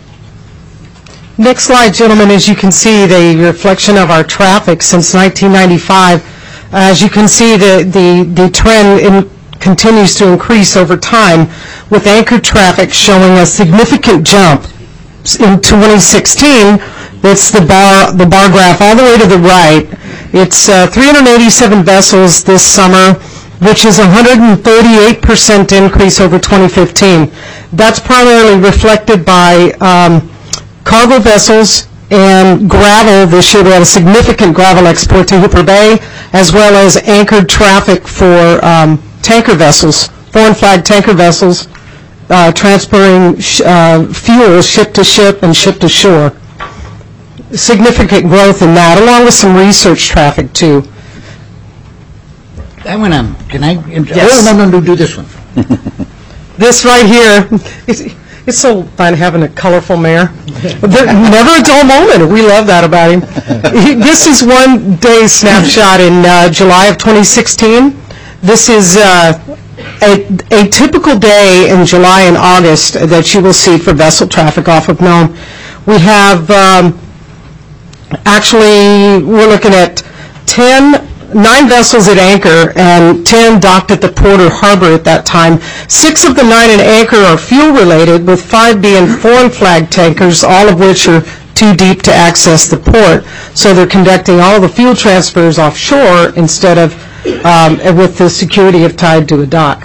Next slide, gentlemen. As you can see, the reflection of our traffic since nineteen ninety-five. As you can see, the, the, the trend in, continues to increase over time, with anchor traffic showing a significant jump. In twenty sixteen, that's the bar, the bar graph all the way to the right. It's uh, three hundred eighty-seven vessels this summer, which is a one hundred thirty-eight percent increase over twenty fifteen. That's primarily reflected by um, cargo vessels and gravel. This year we had a significant gravel export to Hooper Bay, as well as anchored traffic for um, tanker vessels, foreign flag tanker vessels, uh, transporting sh uh, fuel ship to ship and ship to shore. Significant growth in that, along with some research traffic too. I went on. Can I? Yes. Oh, no, no, no, do this one. This right here, it's, it's so fun having a colorful mayor. Never a dull moment. We love that about him. He, this is one day snapshot in uh, July of twenty sixteen. This is uh, a, a typical day in July and August that you will see for vessel traffic off of Nome. We have, um, actually, we're looking at ten Nine vessels at anchor and ten docked at the port or harbor at that time. Six of the nine at anchor are fuel-related, with five being foreign flag tankers, all of which are too deep to access the port. So they're conducting all the fuel transfers offshore instead of um, with the security of tied to a dock.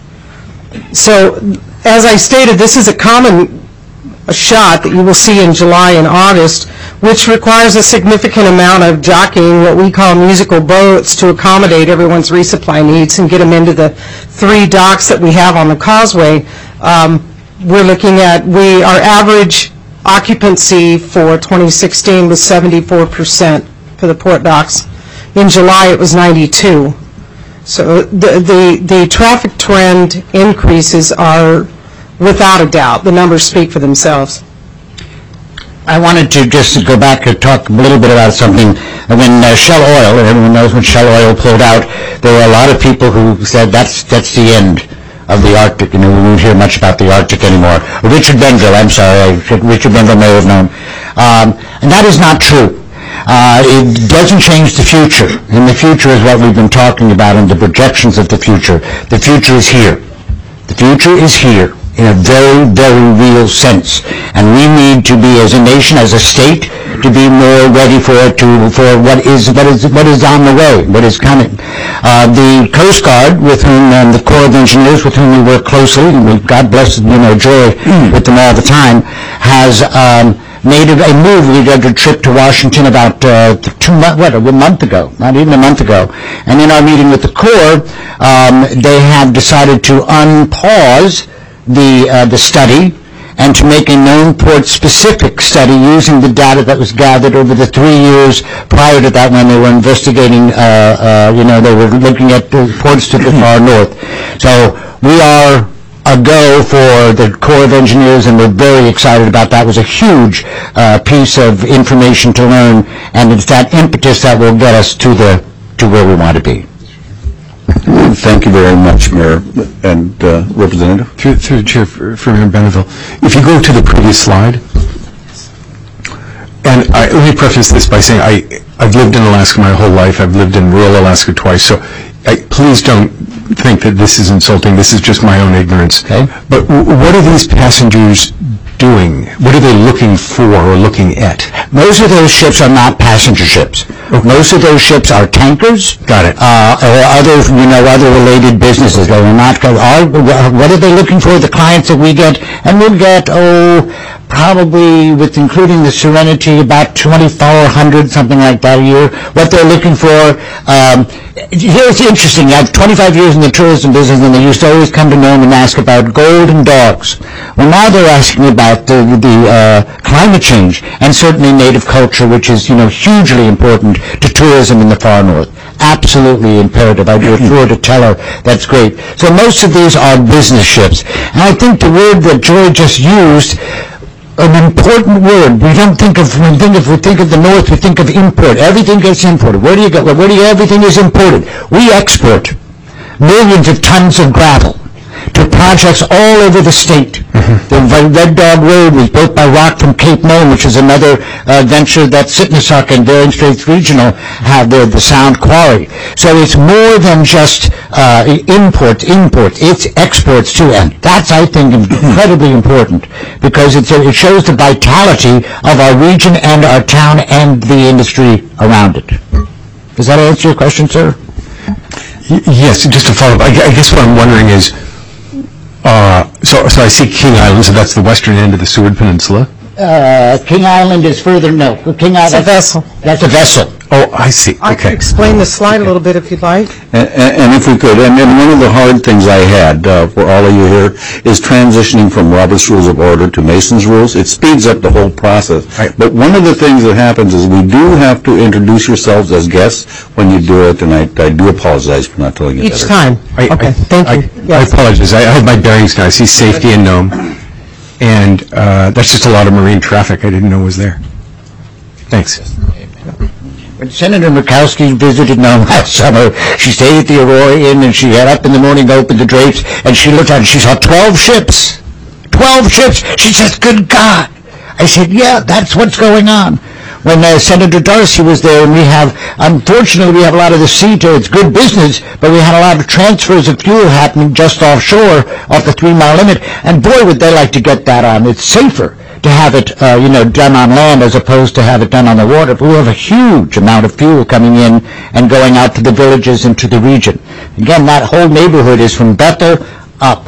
So, as I stated, this is a common a shot that you will see in July and August, which requires a significant amount of jockeying, what we call musical boats, to accommodate everyone's resupply needs and get them into the three docks that we have on the causeway. Um, we're looking at, we our average occupancy for twenty sixteen was seventy-four percent for the port docks. In July it was ninety-two. So the, the, the traffic trend increases are without a doubt. The numbers speak for themselves. I wanted to just go back and talk a little bit about something. When uh, Shell Oil, and everyone knows when Shell Oil pulled out, there were a lot of people who said that's that's the end of the Arctic. You know, we won't hear much about the Arctic anymore. Richard Benville, I'm sorry, Richard Benville may have known. Um, and that is not true. Uh, it doesn't change the future. And the future is what we've been talking about and the projections of the future. The future is here. The future is here in a very, very real sense. And we need to be, as a nation, as a state, to be more ready for it, to, for what is, what is, what is on the way, what is coming. Uh, the Coast Guard, with whom, um, the Corps of Engineers, with whom we work closely, and we, God bless you know, joy with them all the time, has um, made a, a move. We did a trip to Washington about uh, two months, what, a month ago, not even a month ago. And in our meeting with the Corps, um, they have decided to unpause the uh, the study and to make a known port-specific study using the data that was gathered over the three years prior to that when they were investigating, uh, uh, you know, they were looking at the ports to the far north. So we are a go for the Corps of Engineers, and we're very excited about that. It was a huge uh, piece of information to learn, and it's that impetus that will get us to the to where we want to be. Thank you very much, Mayor and uh, Representative. Through, through the Chair, for, for Mayor Benneville. If you go to the previous slide, and I, let me preface this by saying I, I've lived in Alaska my whole life. I've lived in rural Alaska twice, so I, please don't think that this is insulting. This is just my own ignorance. Okay. But w what are these passengers doing? What are they looking for or looking at? Most of those ships are not passenger ships. Most of those ships are tankers. Got it. Uh, or other, you know, other related businesses. They are not. Are, what are they looking for? The clients that we get, and we'll get oh, probably with including the Serenity, about twenty-four hundred, something like that a year. What they're looking for. Um, here's interesting. I have twenty-five years in the tourism business, and they used to always come to Nome and ask about gold and dogs. Well, now they're asking about the, the uh, climate change and certainly native culture, which is, you know, hugely important to tourism in the far north. Absolutely imperative. I do a tour to Teller. That's great. So most of these are business ships. And I think the word that Joy just used, an important word. We don't think of, when we think of, we think of the north, we think of import. Everything gets imported. Where do you go? Where do you, everything is imported. We export millions of tons of gravel to projects all over the state. Mm-hmm. The Red Dog Road was built by Rock from Cape Nome, which is another uh, venture that Sitnassuk and Bering Straits Regional have the, the Sound Quarry. So it's more than just uh, imports, imports, it's exports too. And that's, I think, incredibly important because it's a, it shows the vitality of our region and our town and the industry around it. Does that answer your question, sir? Y- yes, just to follow up, I, gu- I guess what I'm wondering is, Uh, so, so I see King Island, so that's the western end of the Seward Peninsula. Uh, King Island is further, no. King Island. It's a vessel. That's a vessel. Oh, I see. I Okay. can explain the slide a little bit if you'd like. And, and if we could, and, and one of the hard things I had uh, for all of you here is transitioning from Robert's Rules of Order to Mason's Rules. It speeds up the whole process. Right. But one of the things that happens is we do have to introduce yourselves as guests when you do it, and I, I do apologize for not telling you Each better. time. I, Okay, I, thank I, you. I Yes. apologize. I, I have my bearings now. I see safety in Nome, and uh, that's just a lot of marine traffic I didn't know was there. Thanks. When Senator Murkowski visited Nome last summer, she stayed at the Aurora Inn, and she got up in the morning, opened the drapes, and she looked out, and she saw twelve ships. twelve ships! She says, good God! I said, yeah, that's what's going on. When uh, Senator Darcy was there, and we have, unfortunately, we have a lot of the sea to, it's good business, but we had a lot of transfers of fuel happening just offshore, off the three-mile limit, and boy, would they like to get that on. It's safer to have it, uh, you know, done on land as opposed to have it done on the water. But we have a huge amount of fuel coming in and going out to the villages and to the region. Again, that whole neighborhood is from Bethel up.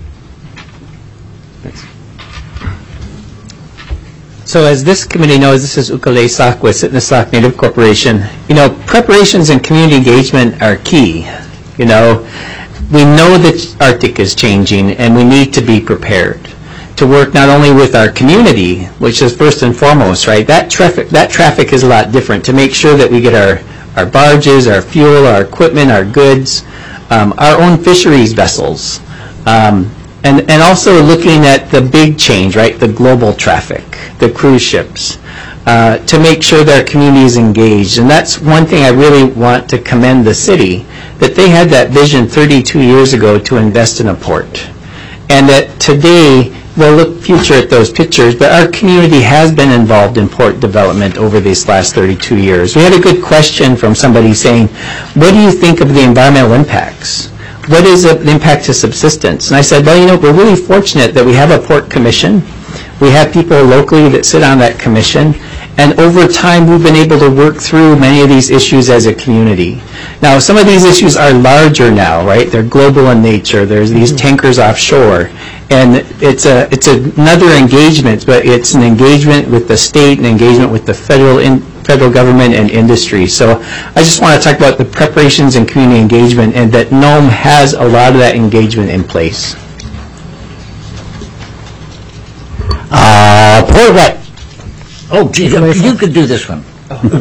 So as this committee knows, this is Ukale Saak with Sitnassuk Native Corporation. You know, preparations and community engagement are key. You know, we know that Arctic is changing and we need to be prepared to work not only with our community, which is first and foremost, right? That traffic, that traffic is a lot different, to make sure that we get our, our barges, our fuel, our equipment, our goods, um, our own fisheries vessels, um, and, and also looking at the big change, right? The global traffic, the cruise ships, uh, to make sure that our community is engaged. And that's one thing I really want to commend the city, that they had that vision thirty-two years ago to invest in a port. And that today, we'll look future at those pictures, but our community has been involved in port development over these last thirty-two years. We had a good question from somebody saying, what do you think of the environmental impacts? What is the impact to subsistence? And I said, well, you know, we're really fortunate that we have a port commission. We have people locally that sit on that commission. And over time, we've been able to work through many of these issues as a community. Now, some of these issues are larger now, right? They're global in nature. There's these tankers offshore. And it's a it's another engagement, but it's an engagement with the state and engagement with the federal in, federal government and industry. So I just want to talk about the preparations and community engagement, and that Nome has a lot of that engagement in place. Uh, Port Wet. Oh, gee, you could do this one.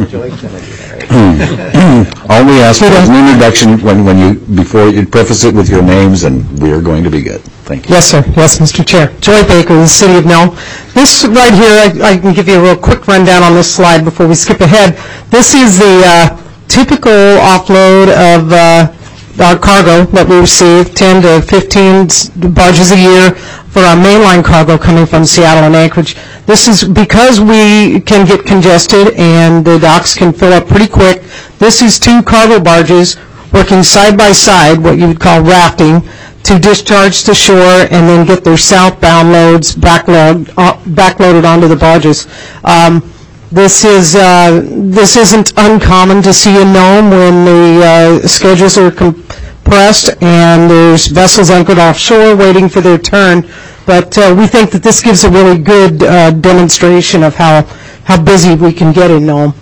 All we ask for is an introduction when, when you, before you preface it with your names, and we are going to be good. Thank you. Yes, sir. Yes, Mister Chair. Joy Baker, the City of Nome. This right here, I, I can give you a real quick rundown on this slide before we skip ahead. This is the uh, typical offload of uh, our cargo that we receive, ten to fifteen barges a year for our mainline cargo coming from Seattle and Anchorage. This is because we can get congested and the docks can fill up pretty quick. This is two cargo barges. We're working side by side, what you would call rafting, to discharge to shore and then get their southbound loads backload, uh, backloaded onto the barges. Um, this is uh, this isn't uncommon to see in Nome when the uh, schedules are compressed and there's vessels anchored offshore waiting for their turn. But uh, we think that this gives a really good uh, demonstration of how how busy we can get in Nome.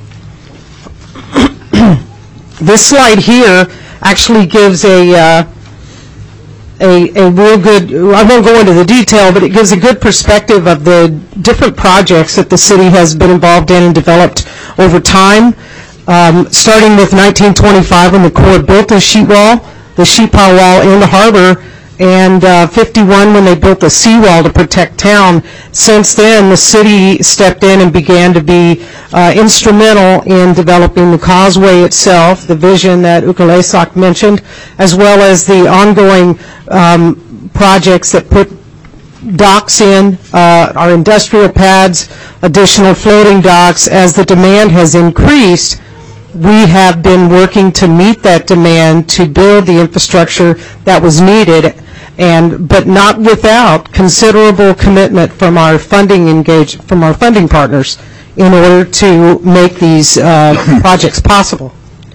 This slide here actually gives a uh, A, a real good, I won't go into the detail, but it gives a good perspective of the different projects that the city has been involved in and developed over time. Um, starting with nineteen twenty-five when the Corps built the sheet wall, the sheet pile wall in the harbor, and uh, fifty-one when they built the seawall to protect town. Since then, the city stepped in and began to be uh, instrumental in developing the causeway itself, the vision that Ukalesak mentioned, as well as the ongoing um, projects that put docks in, uh, our industrial pads, additional floating docks. As the demand has increased, we have been working to meet that demand to build the infrastructure that was needed, and but not without considerable commitment from our funding engage from our funding partners in order to make these uh, projects possible.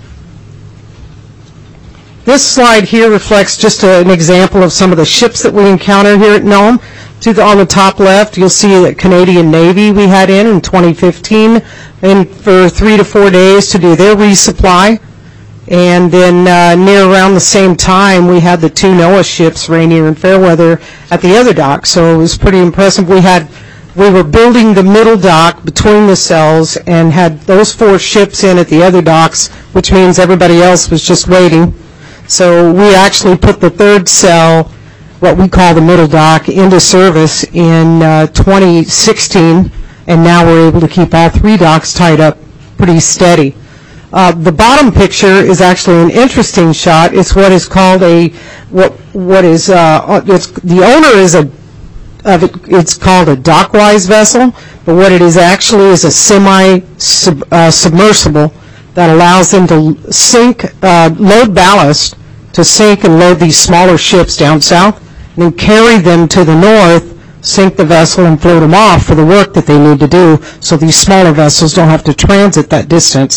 This slide here reflects just a, an example of some of the ships that we encounter here at Nome. To the, on the top left, you'll see the Canadian Navy we had in in twenty fifteen, and for three to four days to do their resupply. And then uh, near around the same time, we had the two NOAA ships, Rainier and Fairweather, at the other dock. So it was pretty impressive. We had, we were building the middle dock between the cells and had those four ships in at the other docks, which means everybody else was just waiting. So we actually put the third cell, what we call the middle dock, into service in uh, twenty sixteen, and now we're able to keep all three docks tied up pretty steady. Uh, the bottom picture is actually an interesting shot. It's what is called a what what is uh, it's, the owner is a of it, it's called a dockwise vessel, but what it is actually is a semi sub, uh, submersible that allows them to sink, uh, load ballast to sink and load these smaller ships down south, and then carry them to the north, sink the vessel, and float them off for the work that they need to do, so these smaller vessels don't have to transit that distance.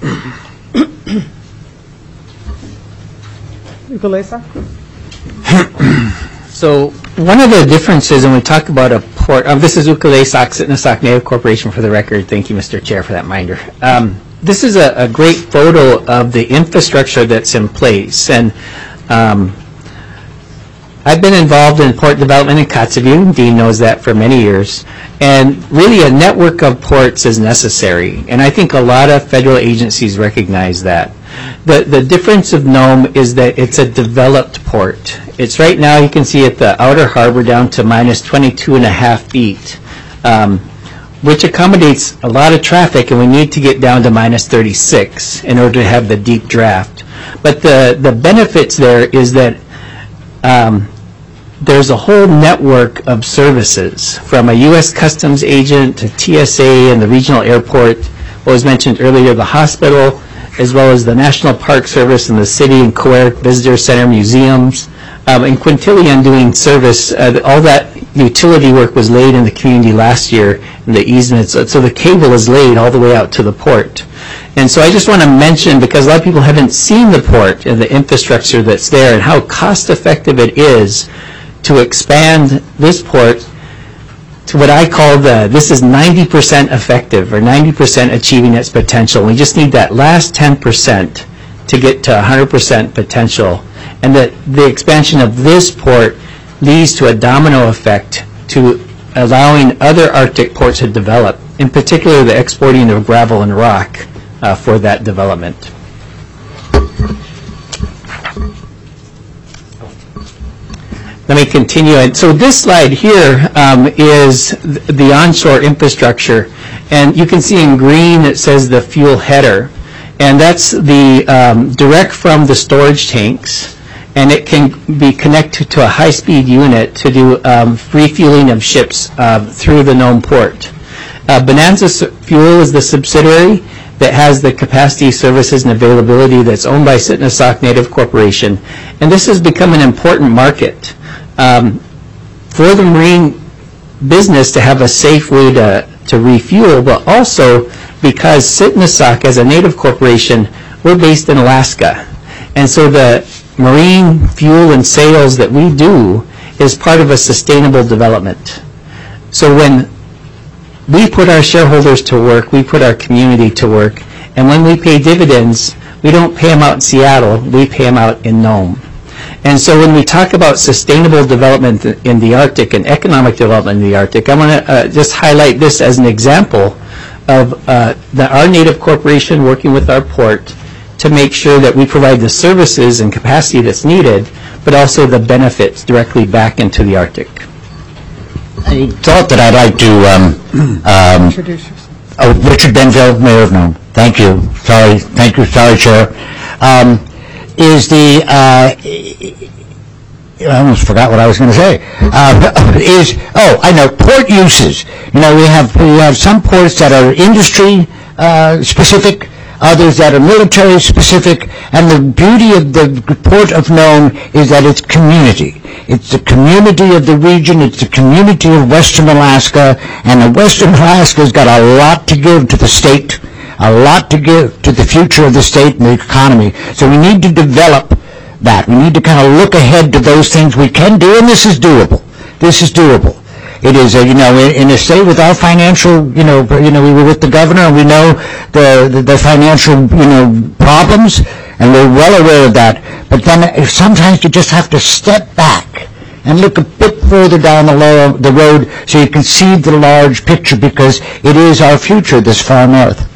So one of the differences when we talk about a port, um, this is Ukalesak, Sitnasak Native Corporation for the record. Thank you, Mister Chair, for that reminder. Um, this is a, a great photo of the infrastructure that's in place. And um, I've been involved in port development in Kotzebue. Dean knows that for many years. And really a network of ports is necessary. And I think a lot of federal agencies recognize that. The, the difference of Nome is that it's a developed port. It's right now, you can see at the outer harbor down to minus twenty-two and a half feet, um, which accommodates a lot of traffic, and we need to get down to minus thirty-six in order to have the deep draft. But the, the benefits there is that um, there's a whole network of services, from a U S Customs agent to T S A and the regional airport, what was mentioned earlier, the hospital, as well as the National Park Service and the city and Coeric Visitor Center museums, um, and Quintillion doing service. Uh, all that utility work was laid in the community last year in the easements, so, so the cable is laid all the way out to the port. And so I just want to mention, because a lot of people haven't seen the port and the infrastructure that's there and how cost effective it is to expand this port to what I call the, this is ninety percent effective, or ninety percent achieving its potential. We just need that last ten percent to get to one hundred percent potential. And that the expansion of this port leads to a domino effect to allowing other Arctic ports to develop, in particular the exporting of gravel and rock uh, for that development. Let me continue. And so this slide here um, is th the onshore infrastructure. And you can see in green it says the fuel header. And that's the um, direct from the storage tanks. And it can be connected to a high-speed unit to do um, refueling of ships uh, through the Nome port. Uh, Bonanza Fuel is the subsidiary that has the capacity, services, and availability that's owned by Sitnasauk Native Corporation. And this has become an important market um, for the marine business to have a safe way to, to refuel, but also because Sitnasauk, as a Native corporation, we're based in Alaska. And so the marine fuel and sales that we do is part of a sustainable development. So when we put our shareholders to work, we put our community to work, and when we pay dividends, we don't pay them out in Seattle, we pay them out in Nome. And so when we talk about sustainable development in the Arctic and economic development in the Arctic, I want to uh, just highlight this as an example of uh, the, our Native corporation working with our port to make sure that we provide the services and capacity that's needed, but also the benefits directly back into the Arctic. I thought that I'd like to um, um, Introduce yourself. Oh, Richard Benville, Mayor of Nome. Thank you. Sorry, thank you. Sorry, Chair. Um, is the uh, I almost forgot what I was going to say. Uh, is oh, I know port uses. You know, we have we have some ports that are industry uh, specific, others that are military specific, and the beauty of the Port of Nome is that it's community. It's the community of the region, it's the community of Western Alaska, and the Western Alaska's got a lot to give to the state, a lot to give to the future of the state and the economy. So we need to develop that. We need to kind of look ahead to those things we can do, and this is doable. This is doable. It is, a, you know, in, in a state with our financial, you know, you know, we were with the governor, and we know the, the, the financial, you know, problems, and we're well aware of that. But then sometimes you just have to step back and look a bit further down the, low, the road so you can see the large picture, because it is our future this far north.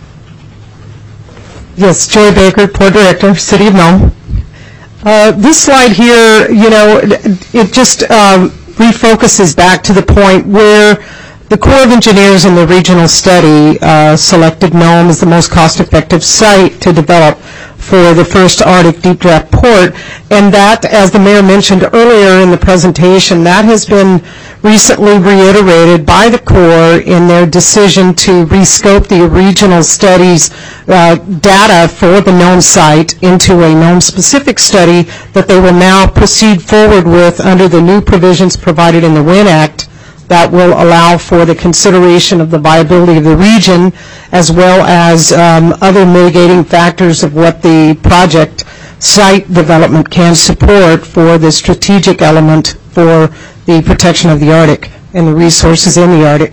Yes, Joy Baker, Port Director, City of Nome. Uh, this slide here, you know, it just um, refocuses back to the point where the Corps of Engineers in the regional study uh, selected Nome as the most cost-effective site to develop for the first Arctic deep draft port, and that, as the Mayor mentioned earlier in the presentation, that has been recently reiterated by the Corps in their decision to rescope the regional studies uh, data for the Nome site into a Nome-specific study that they will now proceed forward with under the new provisions provided in the W I N Act that will allow for the consideration of the viability of the region, as well as um, other mitigating factors of what the project site development can support for the strategic element for the protection of the Arctic and the resources in the Arctic.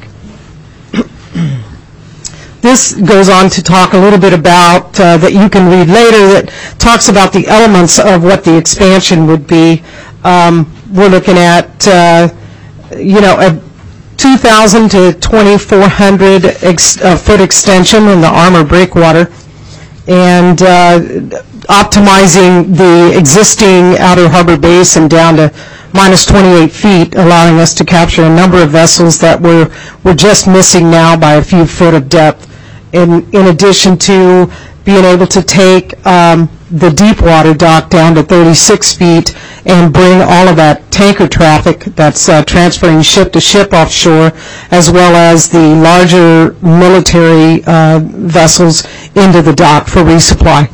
This goes on to talk a little bit about, uh, that you can read later, that talks about the elements of what the expansion would be. Um, we're looking at, uh, you know, a two thousand to twenty-four hundred ex, uh, foot extension in the Armor breakwater, and uh, optimizing the existing outer harbor basin down to minus twenty-eight feet, allowing us to capture a number of vessels that we're, we're just missing now by a few foot of depth. In, in addition to being able to take um, the deep water dock down to thirty-six feet and bring all of that tanker traffic that's uh, transferring ship to ship offshore, as well as the larger military uh, vessels into the dock for resupply.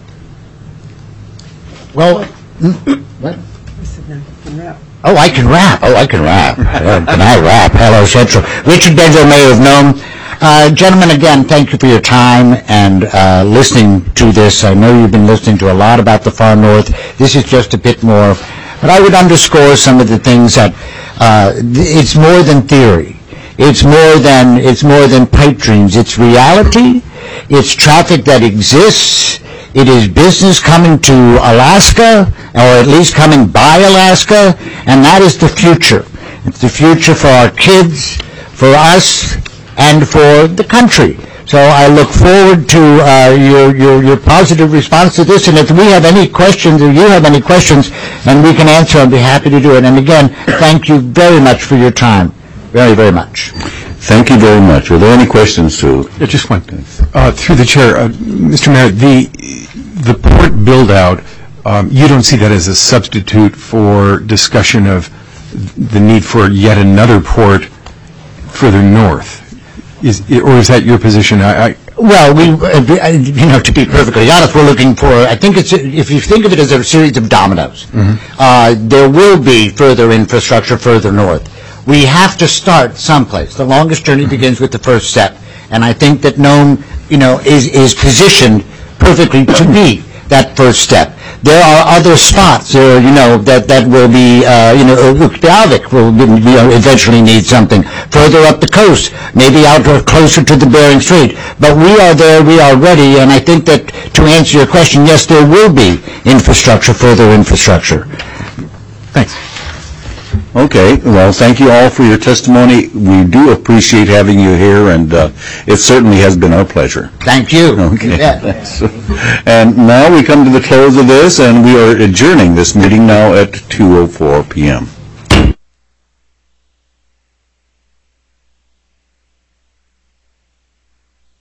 Well, what? Oh, I can rap. Oh, I can rap. uh, can I rap? Hello, Central. Richard Benville, Mayor of Nome. Uh, gentlemen, again, thank you for your time and uh, listening to this. I know you've been listening to a lot about the far north. This is just a bit more. But I would underscore some of the things that uh, it's more than theory. It's more than it's more than pipe dreams. It's reality. It's traffic that exists. It is business coming to Alaska, or at least coming by Alaska, and that is the future. It's the future for our kids, for us, and for the country. So I look forward to uh, your, your your positive response to this, and if we have any questions, or you have any questions, and we can answer, I'd be happy to do it. And again, thank you very much for your time. Very, very much. Thank you very much. Are there any questions, Sue? Yeah, just one. Uh, through the chair, uh, Mister Mayor, the the port build-out, um, you don't see that as a substitute for discussion of the need for yet another port further north? Is, or is that your position? I, I, Well, we, uh, you know, to be perfectly honest, we're looking for, I think it's, if you think of it as a series of dominoes, uh, there will be further infrastructure further north. We have to start someplace. The longest journey begins with the first step. And I think that Nome, you know, is, is positioned perfectly to be that first step. There are other spots, there, you know, that, that will be, uh, you know, Uklavik will you know, eventually need something. Further up the coast, maybe out or closer to the Bering Strait. But we are there, we are ready, and I think that to answer your question, yes, there will be infrastructure, further infrastructure. Thanks. Okay, well, thank you all for your testimony. We do appreciate having you here, and uh, it certainly has been our pleasure. Thank you. Okay. Yeah. So, and now we come to the close of this, and we are adjourning this meeting now at two oh four p m